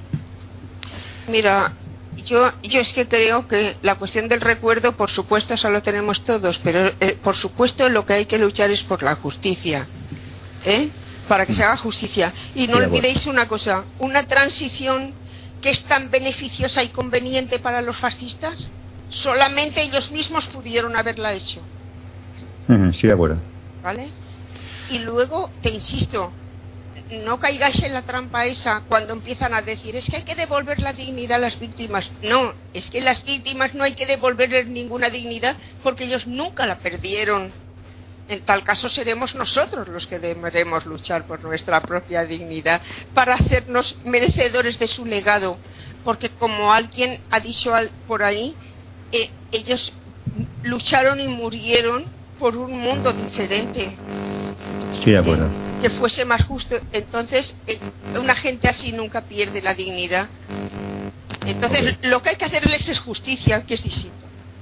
Mira, yo es que creo que la cuestión del recuerdo, por supuesto, eso lo tenemos todos, pero por supuesto lo que hay que luchar es por la justicia, para que se haga justicia. Y no olvidéis una cosa, una transición que es tan beneficiosa y conveniente para los fascistas, solamente ellos mismos pudieron haberla hecho. Sí, de acuerdo. ¿Vale? Y luego, te insisto, no caigáis en la trampa esa cuando empiezan a decir, es que hay que devolver la dignidad a las víctimas. No, es que las víctimas no hay que devolverles ninguna dignidad, porque ellos nunca la perdieron. En tal caso seremos nosotros los que deberemos luchar por nuestra propia dignidad para hacernos merecedores de su legado, porque, como alguien ha dicho por ahí, ellos lucharon y murieron por un mundo diferente. Estoy de acuerdo. Que fuese más justo. Entonces, una gente así nunca pierde la dignidad. Entonces, lo que hay que hacerles es justicia, que es distinto.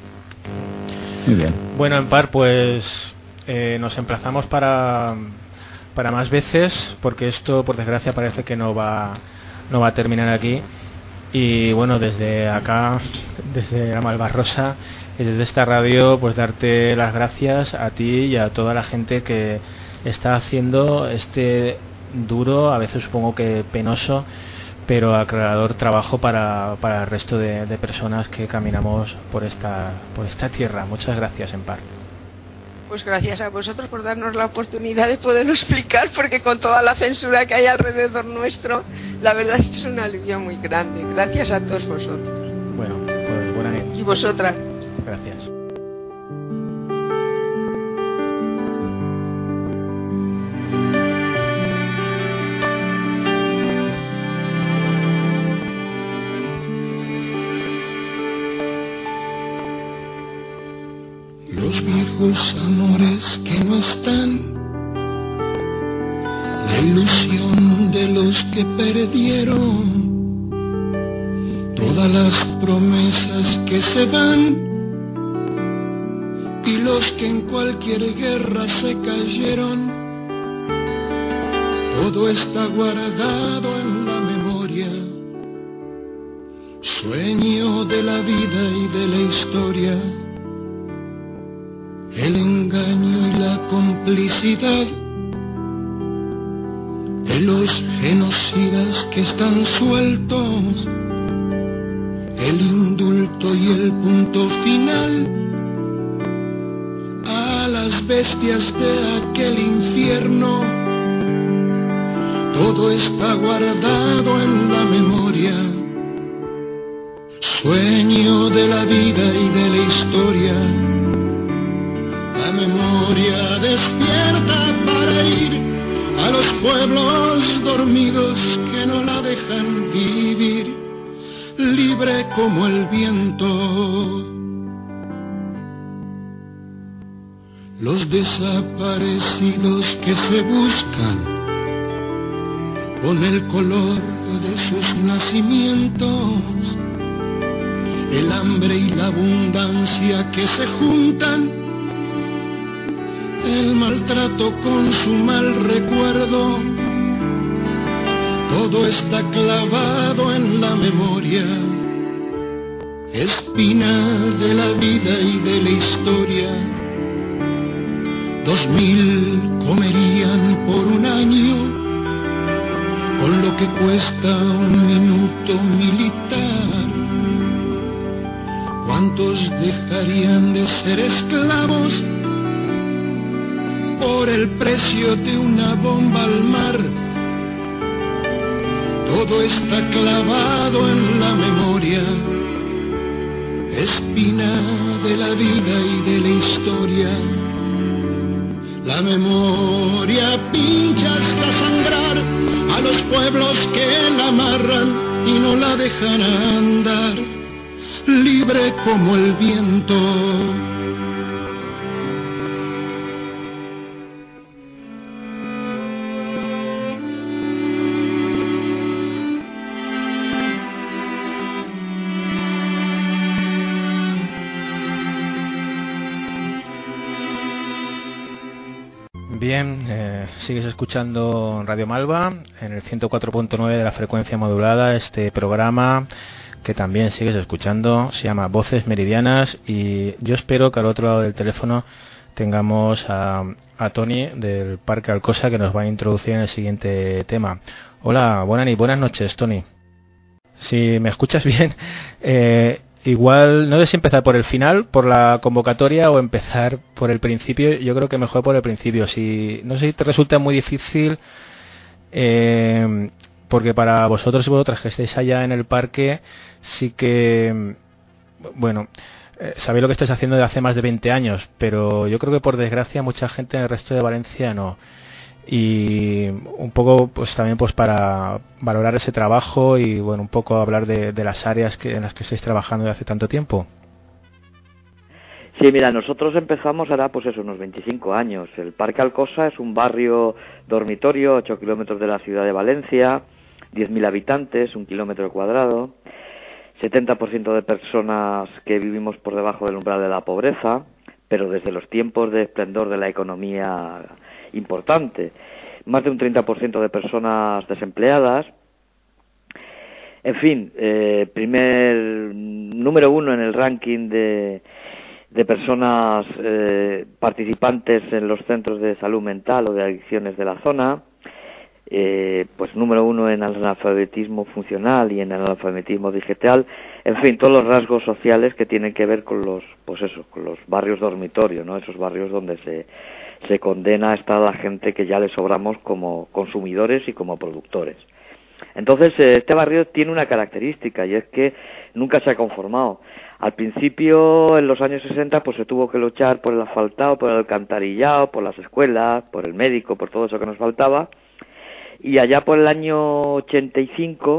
Muy bien. Bueno, Empar, pues nos emplazamos para más veces, porque esto, por desgracia, parece que no va a terminar aquí. Y bueno, desde acá, desde la Malvarrosa y desde esta radio, pues darte las gracias a ti y a toda la gente que está haciendo este duro, a veces supongo que penoso, pero aclarador trabajo para el resto de personas que caminamos por esta tierra. Muchas gracias, Empar. Pues gracias a vosotros por darnos la oportunidad de poderlo explicar, porque con toda la censura que hay alrededor nuestro, la verdad es que es una alivio muy grande. Gracias a todos vosotros. Bueno, pues buena noche. Y vosotras. Gracias. Los viejos amores que no están, la ilusión de los que perdieron, todas las promesas que se van y los que en cualquier guerra se cayeron, todo está guardado en la memoria, sueño de la vida y de la historia. El engaño y la complicidad de los genocidas que están sueltos, el indulto y el punto final a las bestias de aquel infierno, todo está guardado en la memoria, sueño de la vida y de la historia. La memoria despierta para ir a los pueblos dormidos que no la dejan vivir, libre como el viento. Los desaparecidos que se buscan con el color de sus nacimientos, el hambre y la abundancia que se juntan, el maltrato con su mal recuerdo, todo está clavado en la memoria, espina de la vida y de la historia. 2000 comerían por un año con lo que cuesta un minuto militar. ¿Cuántos dejarían de ser esclavos por el precio de una bomba al mar? Todo está clavado en la memoria, espina de la vida y de la historia. La memoria pincha hasta sangrar a los pueblos que la amarran y no la dejan andar, libre como el viento. Bien, sigues escuchando Radio Malva en el 104.9 de la frecuencia modulada. Este programa que también sigues escuchando se llama Voces Meridianas, y yo espero que al otro lado del teléfono tengamos a Tony del Parque Alcosa, que nos va a introducir en el siguiente tema. Hola, buenas noches, Tony. Si me escuchas bien, igual no sé si empezar por el final, por la convocatoria, o empezar por el principio. Yo creo que mejor por el principio. Si no sé si te resulta muy difícil, porque para vosotros y vosotras que estáis allá en el parque, sí que, bueno, sabéis lo que estáis haciendo desde hace más de 20 años, pero yo creo que por desgracia mucha gente en el resto de Valencia no. Y un poco pues también pues para valorar ese trabajo y bueno, un poco hablar de las áreas en las que estáis trabajando desde hace tanto tiempo. Sí, mira, nosotros empezamos ahora pues eso, unos 25 años. El Parque Alcosa es un barrio dormitorio, 8 kilómetros de la ciudad de Valencia, 10.000 habitantes, 1 kilómetro cuadrado, 70% de personas que vivimos por debajo del umbral de la pobreza, pero desde los tiempos de esplendor de la economía importante, más de un 30% de personas desempleadas. En fin, número 1 en el ranking de personas participantes en los centros de salud mental o de adicciones de la zona. pues número 1 en analfabetismo funcional y en analfabetismo digital, en fin, todos los rasgos sociales que tienen que ver con los, pues eso, con los barrios dormitorio, ¿no? Esos barrios donde se condena a estar la gente que ya le sobramos como consumidores y como productores. Entonces, este barrio tiene una característica, y es que nunca se ha conformado. Al principio, en los años 60, pues se tuvo que luchar por el asfaltado, por el alcantarillado, por las escuelas, por el médico, por todo eso que nos faltaba. Y allá por el año 85,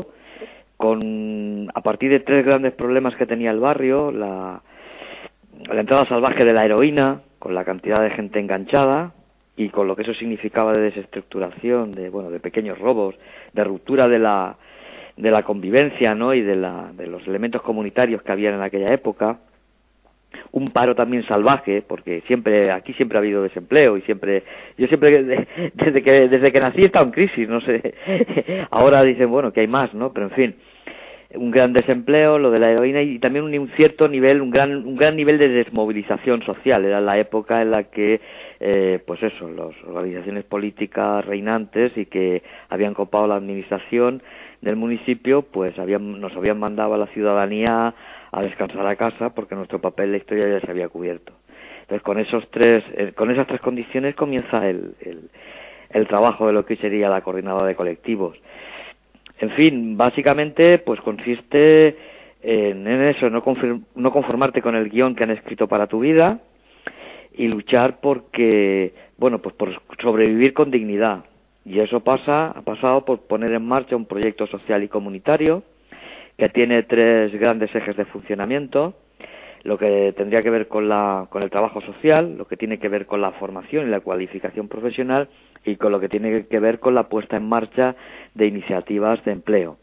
a partir de 3 grandes problemas que tenía el barrio, la entrada salvaje de la heroína, con la cantidad de gente enganchada, y con lo que eso significaba de desestructuración, de pequeños robos, de ruptura de la convivencia, ¿no? Y de los elementos comunitarios que había en aquella época, un paro también salvaje, porque aquí siempre ha habido desempleo, y yo siempre desde que nací he estado en crisis, no sé, ahora dicen bueno que hay más, ¿no? Pero en fin, un gran desempleo, lo de la heroína, y también un cierto nivel, un gran nivel de desmovilización social. Era la época en la que pues eso, las organizaciones políticas reinantes y que habían copado la administración del municipio, pues nos habían mandado a la ciudadanía a descansar a casa, porque nuestro papel en la historia ya se había cubierto. Entonces, con esas tres condiciones comienza el trabajo de lo que sería la coordinadora de colectivos. En fin, básicamente, pues consiste en eso, no conformarte con el guión que han escrito para tu vida, y luchar pues por sobrevivir con dignidad. Y eso ha pasado por poner en marcha un proyecto social y comunitario que tiene 3 grandes ejes de funcionamiento: lo que tendría que ver con el trabajo social, lo que tiene que ver con la formación y la cualificación profesional, y con lo que tiene que ver con la puesta en marcha de iniciativas de empleo.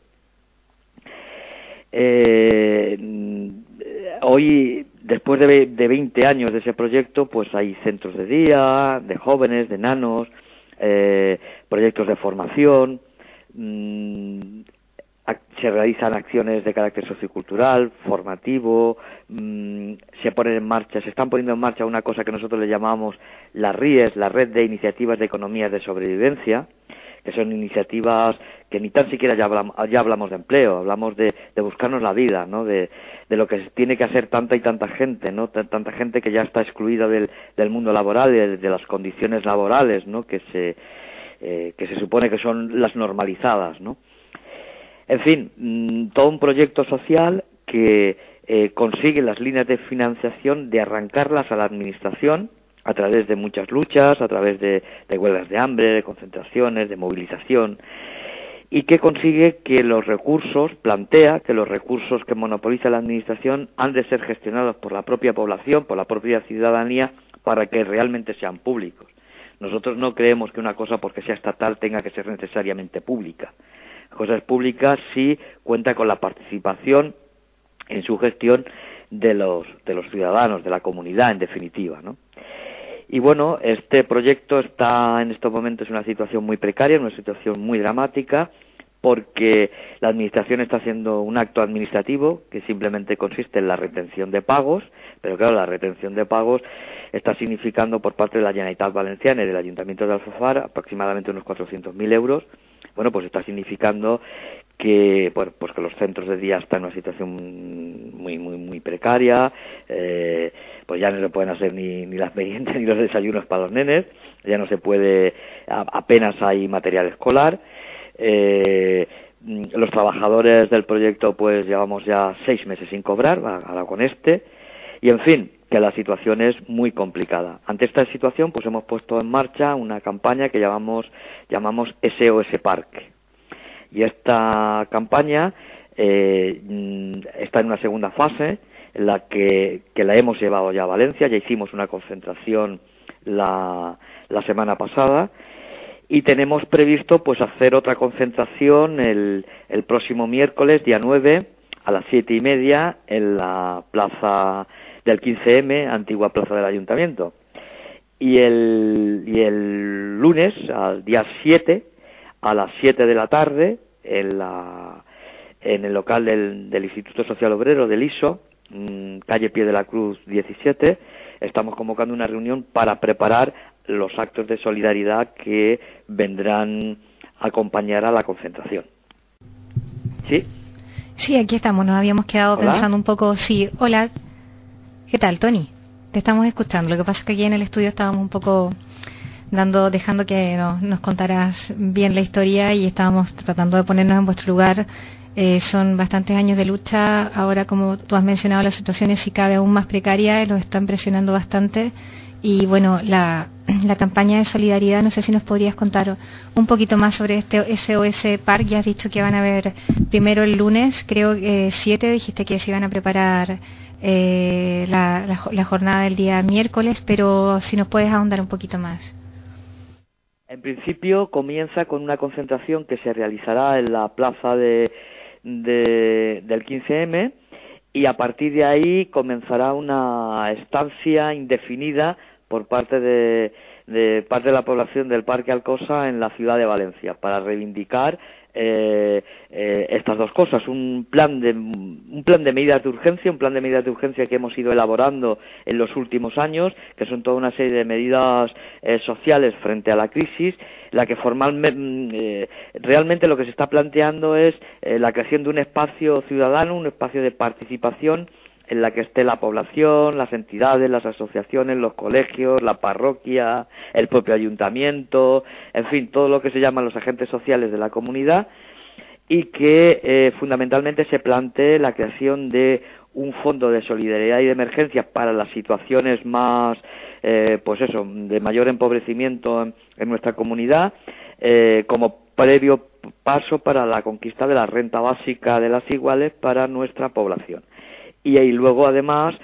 Hoy, después de 20 años de ese proyecto, pues hay centros de día, de jóvenes, de enanos, proyectos de formación, se realizan acciones de carácter sociocultural, formativo, se están poniendo en marcha una cosa que nosotros le llamamos las RIES, la Red de Iniciativas de Economías de Sobrevivencia, que son iniciativas que ni tan siquiera ya hablamos de empleo, hablamos de buscarnos la vida, ¿no? De lo que tiene que hacer tanta y tanta gente, ¿no? Tanta gente que ya está excluida del mundo laboral, de las condiciones laborales, ¿no? Que se supone que son las normalizadas, ¿no? En fin, todo un proyecto social que consigue las líneas de financiación de arrancarlas a la administración a través de muchas luchas, a través de huelgas de hambre, de concentraciones, de movilización, y que consigue que plantea que los recursos que monopoliza la administración han de ser gestionados por la propia población, por la propia ciudadanía, para que realmente sean públicos. Nosotros no creemos que una cosa, porque sea estatal, tenga que ser necesariamente pública. La cosa es pública si cuenta con la participación en su gestión de los ciudadanos, de la comunidad, en definitiva, ¿no? Y bueno, este proyecto está en estos momentos en una situación muy precaria, en una situación muy dramática, porque la administración está haciendo un acto administrativo que simplemente consiste en la retención de pagos, pero claro, la retención de pagos está significando por parte de la Generalitat Valenciana y del Ayuntamiento de Alfafar aproximadamente unos 400.000 euros. Bueno, pues está significando que que los centros de día están en una situación muy precaria, pues ya no se pueden hacer ni las meriendas ni los desayunos para los nenes, ya no se puede, apenas hay material escolar. Los trabajadores del proyecto pues llevamos ya 6 meses sin cobrar, ahora con y en fin, que la situación es muy complicada. Ante esta situación pues hemos puesto en marcha una campaña que llamamos SOS Parque, y esta campaña está en una segunda fase en la que la hemos llevado ya a Valencia. Ya hicimos una concentración la semana pasada, y tenemos previsto pues hacer otra concentración el próximo miércoles, día 9, a las 7:30, en la plaza del 15M, antigua plaza del Ayuntamiento. Y el lunes, al día 7, a las 7 de la tarde, en el local del Instituto Social Obrero del ISO, calle Pie de la Cruz 17, estamos convocando una reunión para preparar los actos de solidaridad que vendrán acompañará la concentración. ¿Sí? Sí, aquí estamos, nos habíamos quedado pensando un poco. Sí, hola, ¿qué tal, Tony? Te estamos escuchando, lo que pasa es que aquí en el estudio estábamos un poco dejando que nos contaras bien la historia y estábamos tratando de ponernos en vuestro lugar. Son bastantes años de lucha, ahora como tú has mencionado la situación es si cabe aún más precaria, los están presionando bastante y bueno, la campaña de solidaridad, no sé si nos podrías contar un poquito más sobre este SOS Park. Ya has dicho que van a ver primero el lunes, creo que 7, dijiste que se iban a preparar la jornada del día miércoles, pero si nos puedes ahondar un poquito más. En principio comienza con una concentración que se realizará en la plaza del 15M y a partir de ahí comenzará una estancia indefinida por parte de la población del Parque Alcosa en la ciudad de Valencia para reivindicar estas dos cosas, un plan de medidas de urgencia que hemos ido elaborando en los últimos años, que son toda una serie de medidas sociales frente a la crisis. La que realmente lo que se está planteando es la creación de un espacio ciudadano, un espacio de participación en la que esté la población, las entidades, las asociaciones, los colegios, la parroquia, el propio ayuntamiento, en fin, todo lo que se llaman los agentes sociales de la comunidad, y que fundamentalmente se plantee la creación de un fondo de solidaridad y de emergencia para las situaciones más, de mayor empobrecimiento en nuestra comunidad, como previo paso para la conquista de la renta básica de las iguales para nuestra población. Y ahí luego además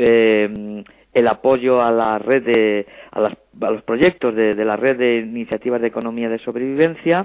el apoyo a la red a los proyectos de la red de iniciativas de economía de sobrevivencia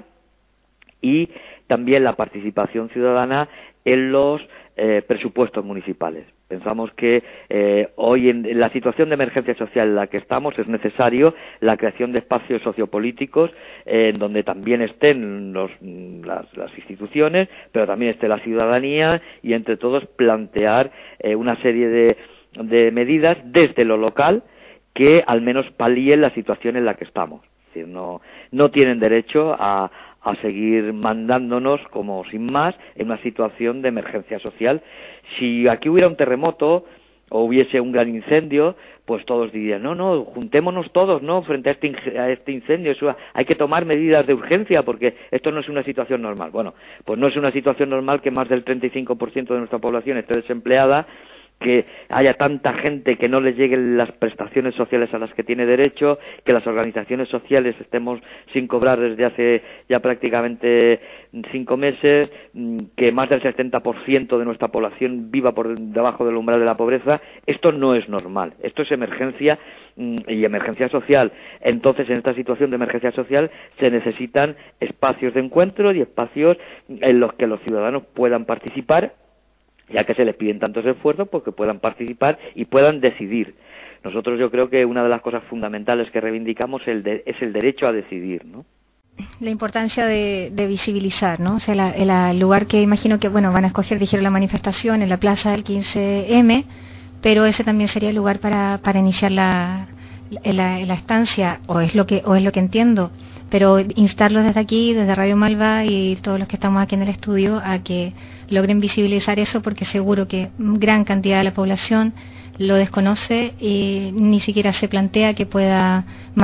y también la participación ciudadana en los presupuestos municipales. Pensamos que hoy en la situación de emergencia social en la que estamos es necesario la creación de espacios sociopolíticos en donde también estén las instituciones, pero también esté la ciudadanía y entre todos plantear una serie de medidas desde lo local que al menos palíen la situación en la que estamos. Es decir, no tienen derecho a seguir mandándonos como sin más en una situación de emergencia social. Si aquí hubiera un terremoto o hubiese un gran incendio, pues todos dirían, no, juntémonos todos, ¿no?, frente a este incendio, eso, hay que tomar medidas de urgencia porque esto no es una situación normal. Bueno, pues no es una situación normal que más del 35% de nuestra población esté desempleada, que haya tanta gente que no les lleguen las prestaciones sociales a las que tiene derecho, que las organizaciones sociales estemos sin cobrar desde hace ya prácticamente 5 meses, que más del 70% de nuestra población viva por debajo del umbral de la pobreza. Esto no es normal, esto es emergencia y emergencia social. Entonces, en esta situación de emergencia social se necesitan espacios de encuentro y espacios en los que los ciudadanos puedan participar, ya que se les piden tantos esfuerzos, pues que puedan participar y puedan decidir. Nosotros yo creo que una de las cosas fundamentales que reivindicamos es el derecho a decidir, ¿no? La importancia de visibilizar, ¿no? O sea, el lugar que imagino que, van a escoger, dijeron, la manifestación en la plaza del 15M, pero ese también sería el lugar para iniciar la estancia, o es lo que entiendo. Pero instarlos desde aquí, desde Radio Malva y todos los que estamos aquí en el estudio, a que logren visibilizar eso, porque seguro que gran cantidad de la población lo desconoce y ni siquiera se plantea que pueda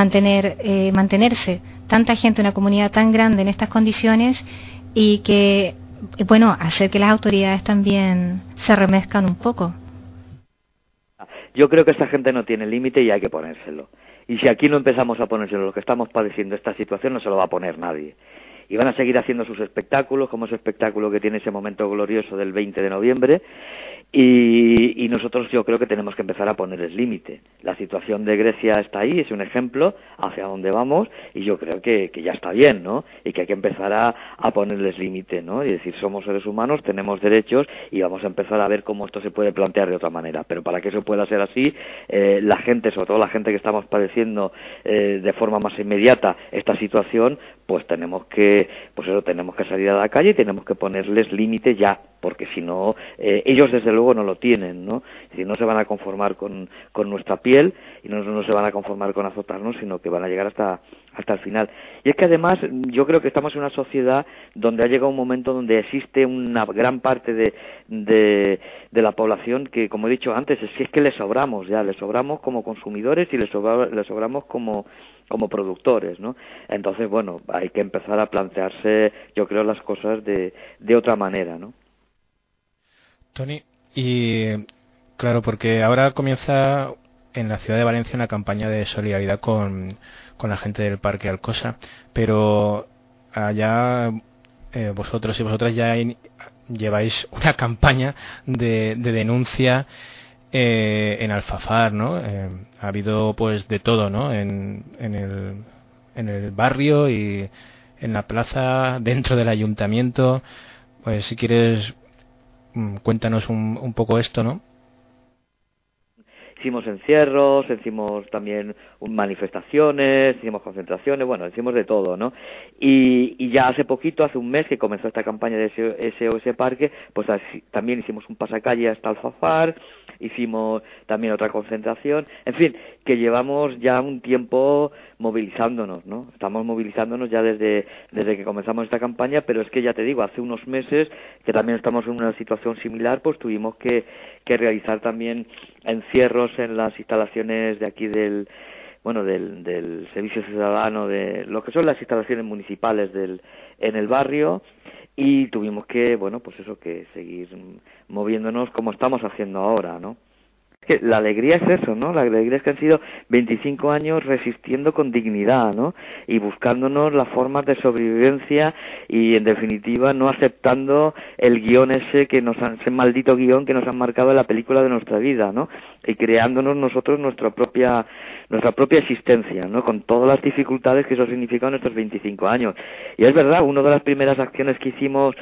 mantenerse tanta gente, una comunidad tan grande en estas condiciones, y que, hacer que las autoridades también se remezcan un poco. Yo creo que esta gente no tiene límite y hay que ponérselo. Y si aquí no empezamos a ponérselo, lo que estamos padeciendo esta situación no se lo va a poner nadie. Y van a seguir haciendo sus espectáculos, como ese espectáculo que tiene ese momento glorioso del 20 de noviembre, y nosotros yo creo que tenemos que empezar a ponerles límite. La situación de Grecia está ahí, es un ejemplo hacia dónde vamos, y yo creo que ya está bien, ¿no? Y que hay que empezar a ponerles límite, ¿no? Y decir, somos seres humanos, tenemos derechos, y vamos a empezar a ver cómo esto se puede plantear de otra manera. Pero para que eso pueda ser así, la gente, sobre todo la gente que estamos padeciendo de forma más inmediata esta situación, pues tenemos que salir a la calle y tenemos que ponerles límite ya, porque si no, ellos desde luego no lo tienen, ¿no? Si no se van a conformar con nuestra piel y no se van a conformar con azotarnos, sino que van a llegar hasta el final. Y es que además yo creo que estamos en una sociedad donde ha llegado un momento donde existe una gran parte de la población que, como he dicho antes, es que les sobramos como consumidores y les sobramos como productores, ¿no? Entonces, bueno, hay que empezar a plantearse, yo creo, las cosas de otra manera, ¿no? Toni, y claro, porque ahora comienza en la ciudad de Valencia una campaña de solidaridad con la gente del Parque Alcosa, pero allá vosotros y vosotras ya lleváis una campaña de denuncia en Alfafar, ¿no? Ha habido pues de todo, ¿no? En el barrio y en la plaza, dentro del ayuntamiento. Pues si quieres, cuéntanos un poco esto, ¿no? Hicimos encierros, hicimos también manifestaciones, hicimos concentraciones, bueno, hicimos de todo, ¿no? Y ya hace poquito, hace un mes que comenzó esta campaña de SOS Parque, pues también hicimos un pasacalle hasta Alfafar, hicimos también otra concentración, en fin, que llevamos ya un tiempo movilizándonos, ¿no? Estamos movilizándonos ya desde que comenzamos esta campaña, pero es que ya te digo, hace unos meses que también estamos en una situación similar, pues tuvimos que realizar también encierros en las instalaciones de aquí del Servicio Ciudadano, de lo que son las instalaciones municipales en el barrio, y tuvimos que, que seguir moviéndonos como estamos haciendo ahora, ¿no? Es que la alegría es eso, ¿no? La alegría es que han sido 25 años resistiendo con dignidad, ¿no? Y buscándonos las formas de sobrevivencia y, en definitiva, no aceptando el guión ese ese maldito guión que nos han marcado en la película de nuestra vida, ¿no? Y creándonos nosotros nuestra propia existencia, ¿no? Con todas las dificultades que eso ha significado en estos 25 años. Y es verdad, una de las primeras acciones que hicimos,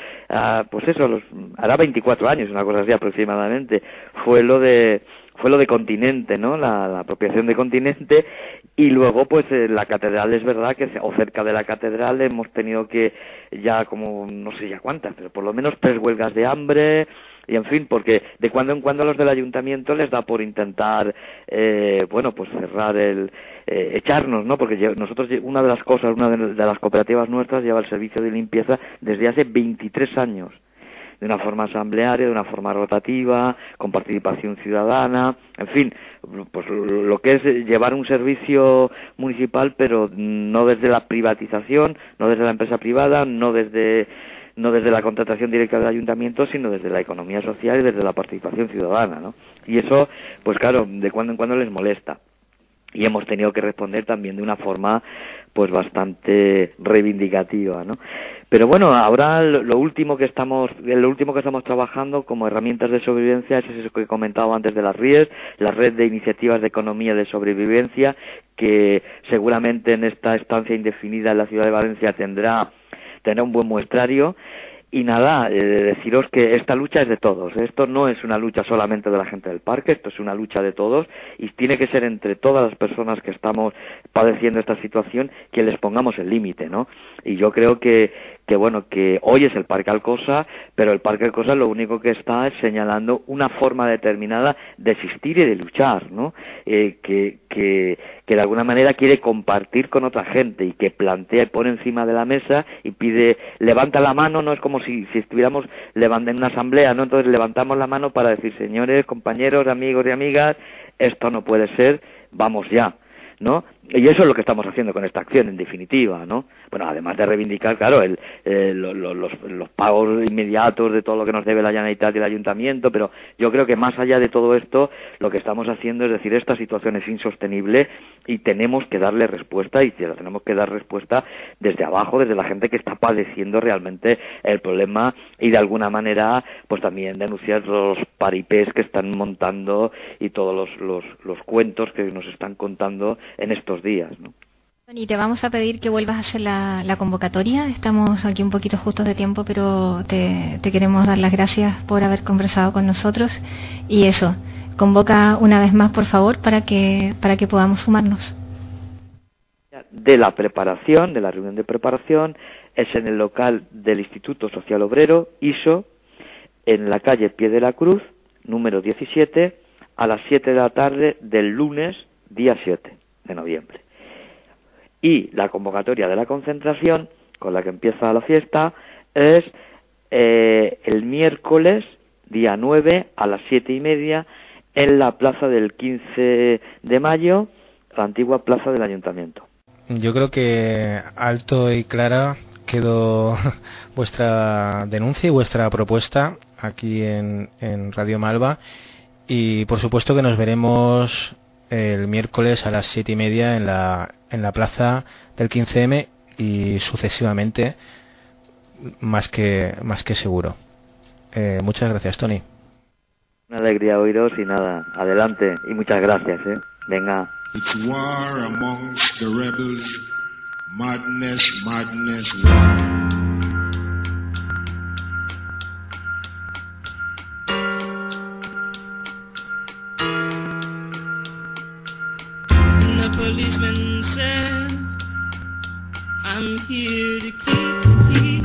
hará 24 años, una cosa así aproximadamente, fue lo de Continente, ¿no? La apropiación de Continente, y luego pues la catedral, es verdad que o cerca de la catedral hemos tenido que ya como no sé ya cuántas, pero por lo menos 3 huelgas de hambre, y en fin, porque de cuando en cuando a los del ayuntamiento les da por intentar cerrar echarnos, ¿no? Porque nosotros, una de las cooperativas nuestras lleva el servicio de limpieza desde hace 23 años. De una forma asamblearia, de una forma rotativa, con participación ciudadana, en fin, pues lo que es llevar un servicio municipal, pero no desde la privatización, no desde la empresa privada, no desde la contratación directa del ayuntamiento, sino desde la economía social y desde la participación ciudadana, ¿no? Y eso, pues claro, de cuando en cuando les molesta. Y hemos tenido que responder también de una forma pues bastante reivindicativa, ¿no? Pero bueno, ahora lo último que estamos trabajando como herramientas de sobrevivencia es eso que he comentado antes de las RIES, la red de iniciativas de economía de sobrevivencia, que seguramente en esta estancia indefinida en la ciudad de Valencia tendrá un buen muestrario. Y nada, deciros que esta lucha es de todos. Esto no es una lucha solamente de la gente del parque, esto es una lucha de todos, y tiene que ser entre todas las personas que estamos padeciendo esta situación que les pongamos el límite, ¿no? Y yo creo que hoy es el Parque Alcosa, pero el Parque Alcosa lo único que está es señalando una forma determinada de existir y de luchar, ¿no? Que de alguna manera quiere compartir con otra gente y que plantea y pone encima de la mesa y pide, levanta la mano, no es como si estuviéramos en una asamblea, ¿no? Entonces levantamos la mano para decir, señores, compañeros, amigos y amigas, esto no puede ser, vamos ya, ¿no? Y eso es lo que estamos haciendo con esta acción, en definitiva, ¿no? Bueno, además de reivindicar, claro, los pagos inmediatos de todo lo que nos debe la Generalitat y el Ayuntamiento, pero yo creo que más allá de todo esto, lo que estamos haciendo es decir, esta situación es insostenible y tenemos que darle respuesta, y la tenemos que dar respuesta desde abajo, desde la gente que está padeciendo realmente el problema, y de alguna manera, pues también denunciar los paripés que están montando y todos los cuentos que nos están contando en estos días, ¿no? Y te vamos a pedir que vuelvas a hacer la convocatoria. Estamos aquí un poquito justos de tiempo, pero te queremos dar las gracias por haber conversado con nosotros. Y eso, convoca una vez más, por favor, para que podamos sumarnos. de la preparación, de la reunión de preparación, es en el local del Instituto Social Obrero, ISO, en la calle Pie de la Cruz, número 17, a las 7 de la tarde del lunes, día 7 de noviembre. Y la convocatoria de la concentración, con la que empieza la fiesta, es el miércoles, día 9, a las 7:30, en la plaza del 15 de mayo, la antigua plaza del Ayuntamiento. Yo creo que alto y clara quedó vuestra denuncia y vuestra propuesta aquí en Radio Malva, y por supuesto que nos veremos el miércoles a las 7:30 en la plaza del 15M y sucesivamente, más que seguro. Muchas gracias, Tony. Una alegría oíros y nada, adelante y muchas gracias, venga. It's war amongst the rebels, madness, madness, war. The policeman said, I'm here to keep peace.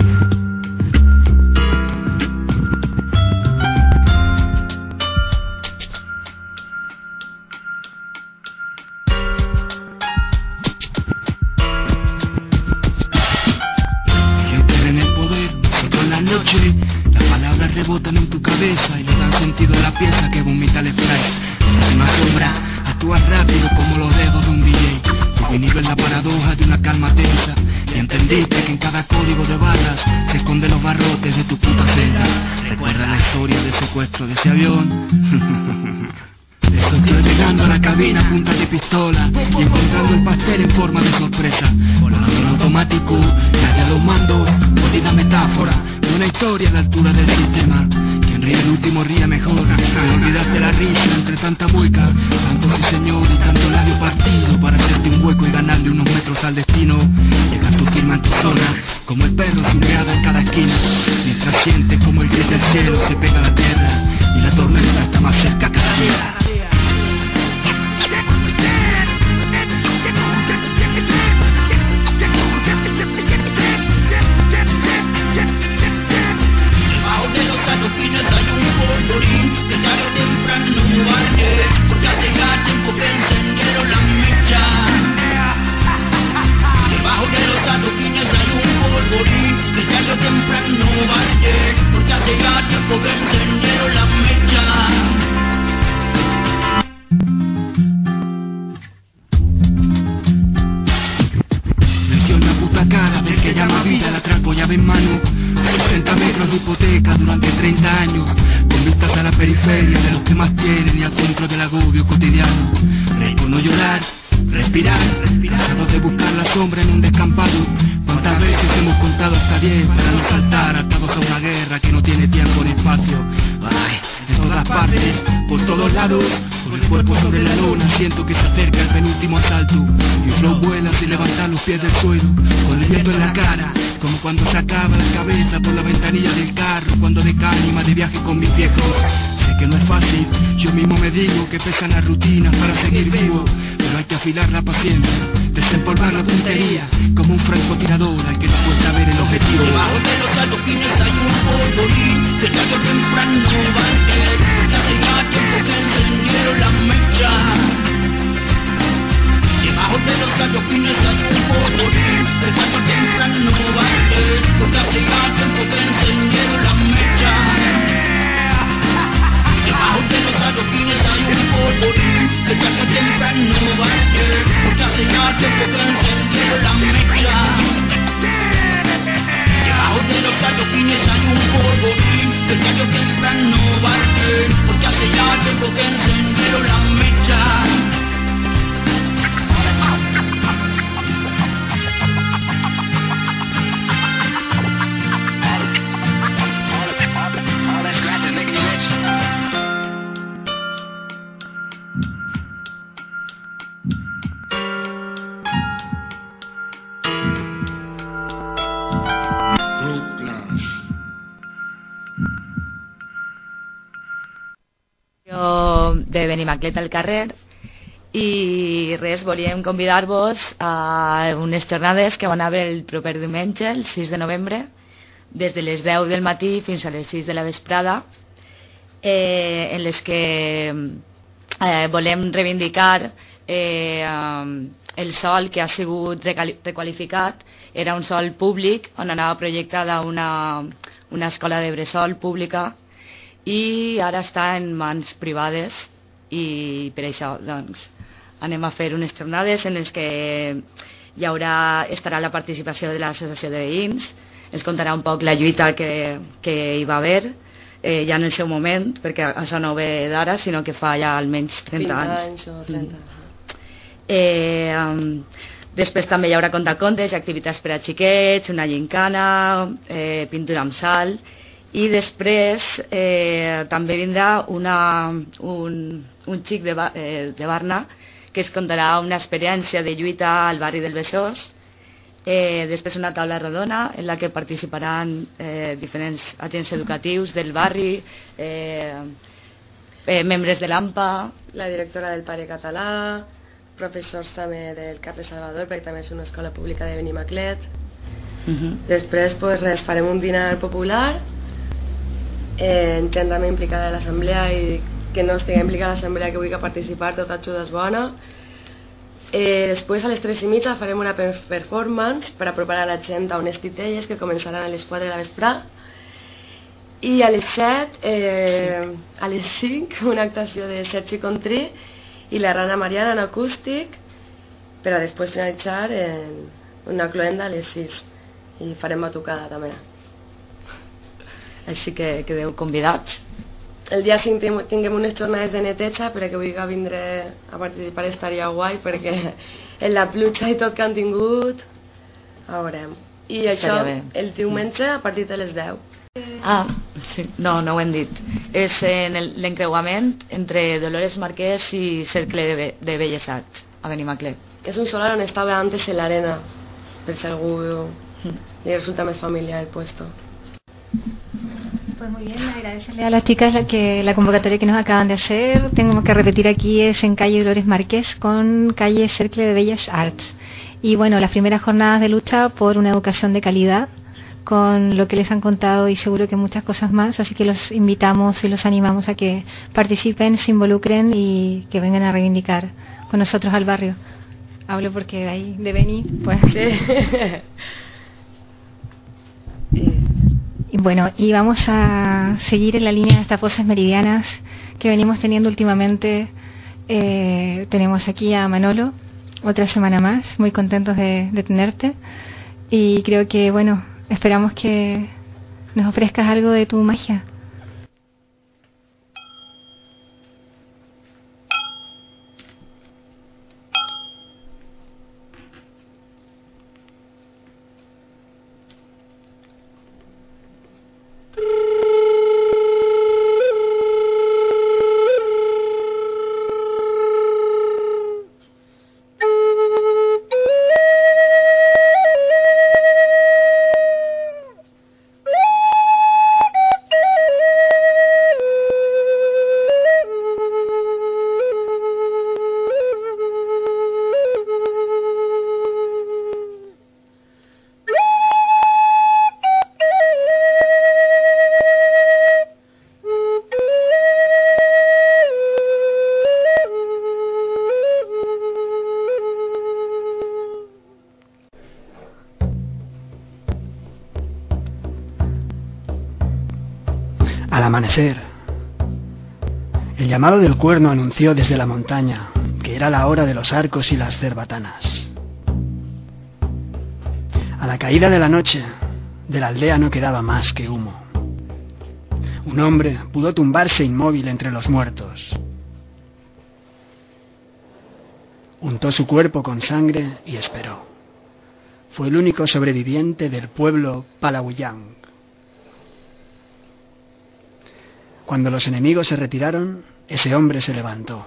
Las palabras rebotan en tu cabeza y le dan sentido a la pieza que vomita el spray. Es una sombra, actúas rápido como los dedos de un DJ. Tu vinilo es la paradoja de una calma tensa. Y entendiste que en cada código de barras se esconden los barrotes de tu puta celda. Recuerda la historia del secuestro de ese avión. Eso estoy llegando a la cabina a punta de pistola y encontrando el pastel en forma de sorpresa. Volando en automático, nadie a los mandos, jodida metáfora de una historia a la altura del sistema. Quien ríe el último ríe mejor. Me olvidaste la risa entre tanta mueca, tanto sí señor y tanto labio partido para hacerte un hueco y ganarle unos metros al destino. Dejas tu firma en tu zona, como el perro sin mirada en cada esquina, mientras sientes como el gris del cielo se pega a la tierra y la tormenta está más cerca cada día. Que tarde o temprano no arde, porque hace ya tiempo que encendieron la mecha. Debajo de los adoquines hay un polvorín, que tarde o temprano no arde, porque hace ya tiempo que encendieron la mecha. Menciona puta cara del que llama vida, la trapo llave en mano. 60 metros de hipoteca durante 30 años, con vistas a la periferia de los que más tienen y al centro del agobio cotidiano. Por no llorar, respirar, cansados de buscar la sombra en un descampado. ¿Cuántas veces hemos contado hasta 10 para no saltar atados a una guerra que no tiene tiempo ni espacio? Ay, en todas partes, por todos lados, con el cuerpo sobre la lona siento que se acerca el penúltimo asalto. Mi flow vuela sin levantar los pies del suelo, con el viento en la cara, como cuando sacaba la cabeza por la ventanilla del carro, cuando de cánima de viaje con mis viejos. Sé que no es fácil, yo mismo me digo que pesan las rutinas para seguir vivo, pero hay que afilar la paciencia, desempolvar la puntería, como un francotirador al que le cuesta ver el objetivo. Debajo de los adoquines hay un polvorín, que tarde o temprano va a arder, porque hace ya tiempo que encendieron la mecha. Debajo de los adoquines hay un polvorín, que tarde o temprano va a arder, porque hace ya tiempo que encendieron la mecha. Debajo de los adoquines hay un polvorín, que tarde o temprano va a arder, porque hace ya tiempo que encendieron la mecha. Debajo de los adoquines hay un polvorín, que tarde o temprano va a arder, porque hace ya tiempo que encendieron la mecha. De Benimaclet al Carrer, I res, volíem convidar-vos a unes jornades que van haver el proper diumenge, el 6 de novembre, des de les 10 del matí fins a les 6 de la vesprada, en les que volem reivindicar el sòl que ha sigut requalificat. Era un sòl públic on anava projectada una escola de bressol pública i ara està en mans privades, i per això doncs anem a fer unes jornades en les que estarà la participació de l'associació de veïns, ens contarà un poc la lluita que hi va haver ja en el seu moment, perquè això no ve d'ara, sinó que fa ja almenys 30 anys. 20 anys. Després també hi haurà contacontes, activitats per a xiquets, una gincana, pintura amb sal, i després també vindrà un xic de Barna que es contarà una experiència de lluita al barri del Besòs. Després una taula rodona en la que participaran diferents agents educatius del barri, membres de l'AMPA, la directora del Pare Català, professors també del Carles Salvador, perquè també és una escola pública de Benimaclet. Després farem un dinar popular, gent també implicada a l'assemblea i que no estigui implicada a l'assemblea que vulgui participar, tota ajuda és bona. Després a les 3:30 farem una performance per apropar a la gent a unes titelles que començaran a les 4 de la vesprada, i a les 7 a les 5 una actuació de Sergi Contrí i la Rana Mariana en acústic, per a després finalitzar en una cloenda a les 6 i farem batucada també. Així que quedeu convidats. El dia 5 tinguem unes jornades de neteja, però que vulgui vindre a participar estaria guai, perquè en la pluja i tot que han tingut a veurem. I això el diumenge a partir de les 10. Sí, no ho hem dit. És en l'encreuament entre Dolores Marquès i Cercle de Belles Arts a Benimaclet. És un solar on estava antes en l'arena, per si algú li resulta més familiar el puesto. Pues muy bien, agradecerle a las chicas la convocatoria que nos acaban de hacer. Tengo que repetir aquí, es en calle Dolores Marqués con calle Cercle de Bellas Arts. Y bueno, las primeras jornadas de lucha por una educación de calidad, con lo que les han contado y seguro que muchas cosas más. Así que los invitamos y los animamos a que participen, se involucren y que vengan a reivindicar con nosotros al barrio. Hablo porque de ahí, de Beni, pues... Sí. Y bueno, y vamos a seguir en la línea de estas voces meridianas que venimos teniendo últimamente. Tenemos aquí a Manolo, otra semana más, muy contentos de tenerte, y creo que, bueno, esperamos que nos ofrezcas algo de tu magia. Al amanecer, el llamado del cuerno anunció desde la montaña que era la hora de los arcos y las cerbatanas. A la caída de la noche, de la aldea no quedaba más que humo. Un hombre pudo tumbarse inmóvil entre los muertos. Untó su cuerpo con sangre y esperó. Fue el único sobreviviente del pueblo Palawiyang. Cuando los enemigos se retiraron, ese hombre se levantó.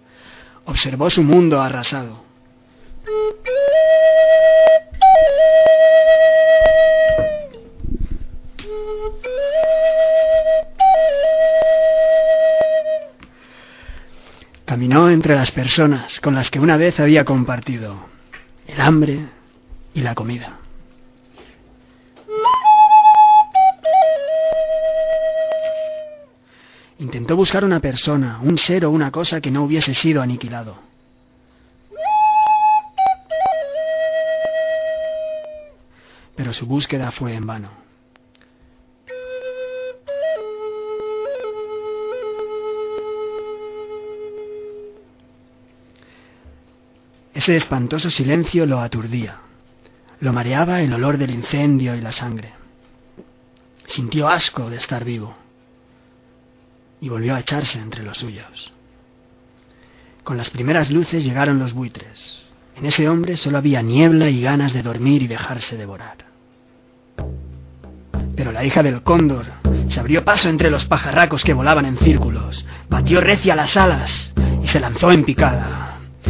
Observó su mundo arrasado. Caminó entre las personas con las que una vez había compartido el hambre y la comida. Intentó buscar una persona, un ser o una cosa que no hubiese sido aniquilado. Pero su búsqueda fue en vano. Ese espantoso silencio lo aturdía. Lo mareaba el olor del incendio y la sangre. Sintió asco de estar vivo. Y volvió a echarse entre los suyos. Con las primeras luces llegaron los buitres. En ese hombre solo había niebla y ganas de dormir y dejarse devorar. Pero la hija del cóndor se abrió paso entre los pajarracos que volaban en círculos, batió recia las alas y se lanzó en picada.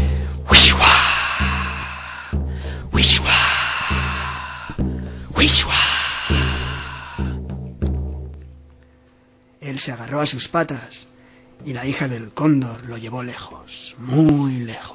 Él se agarró a sus patas y la hija del cóndor lo llevó lejos, muy lejos.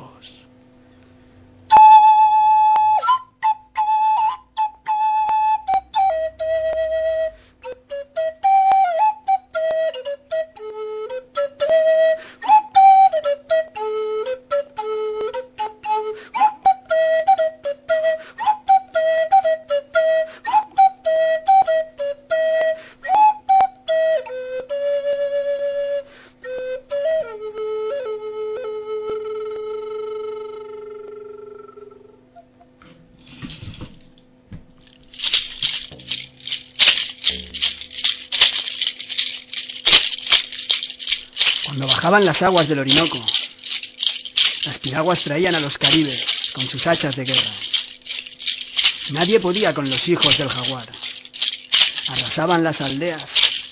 Cuando bajaban las aguas del Orinoco, las piraguas traían a los caribes con sus hachas de guerra. Nadie podía con los hijos del jaguar. Arrasaban las aldeas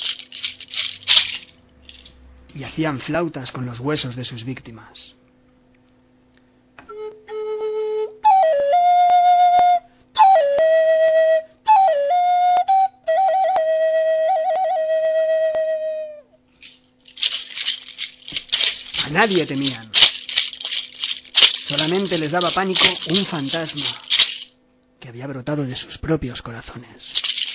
y hacían flautas con los huesos de sus víctimas. A nadie temían. Solamente les daba pánico un fantasma que había brotado de sus propios corazones.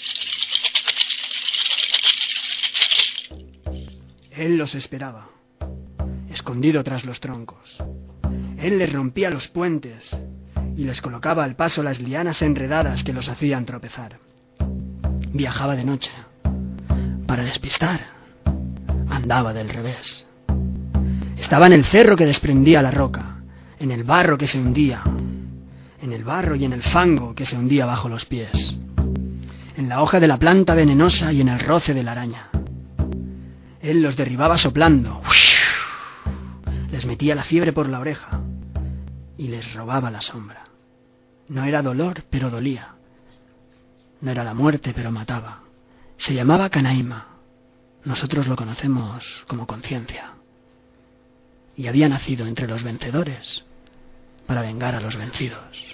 Él los esperaba, escondido tras los troncos. Él les rompía los puentes y les colocaba al paso las lianas enredadas que los hacían tropezar. Viajaba de noche. Para despistar, andaba del revés. Estaba en el cerro que desprendía la roca, en el barro que se hundía, en el barro y en el fango que se hundía bajo los pies, en la hoja de la planta venenosa y en el roce de la araña. Él los derribaba soplando, les metía la fiebre por la oreja y les robaba la sombra. No era dolor, pero dolía. No era la muerte, pero mataba. Se llamaba Canaima. Nosotros lo conocemos como conciencia. Y había nacido entre los vencedores para vengar a los vencidos.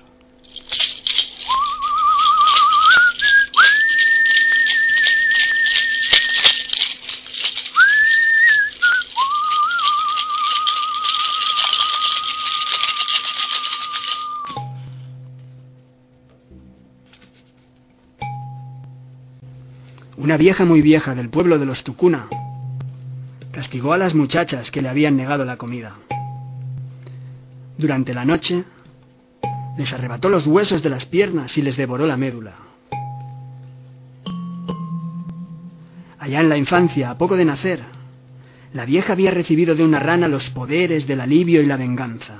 Una vieja muy vieja del pueblo de los Tucuna castigó a las muchachas que le habían negado la comida. Durante la noche les arrebató los huesos de las piernas y les devoró la médula. Allá en la infancia, a poco de nacer, la vieja había recibido de una rana los poderes del alivio y la venganza.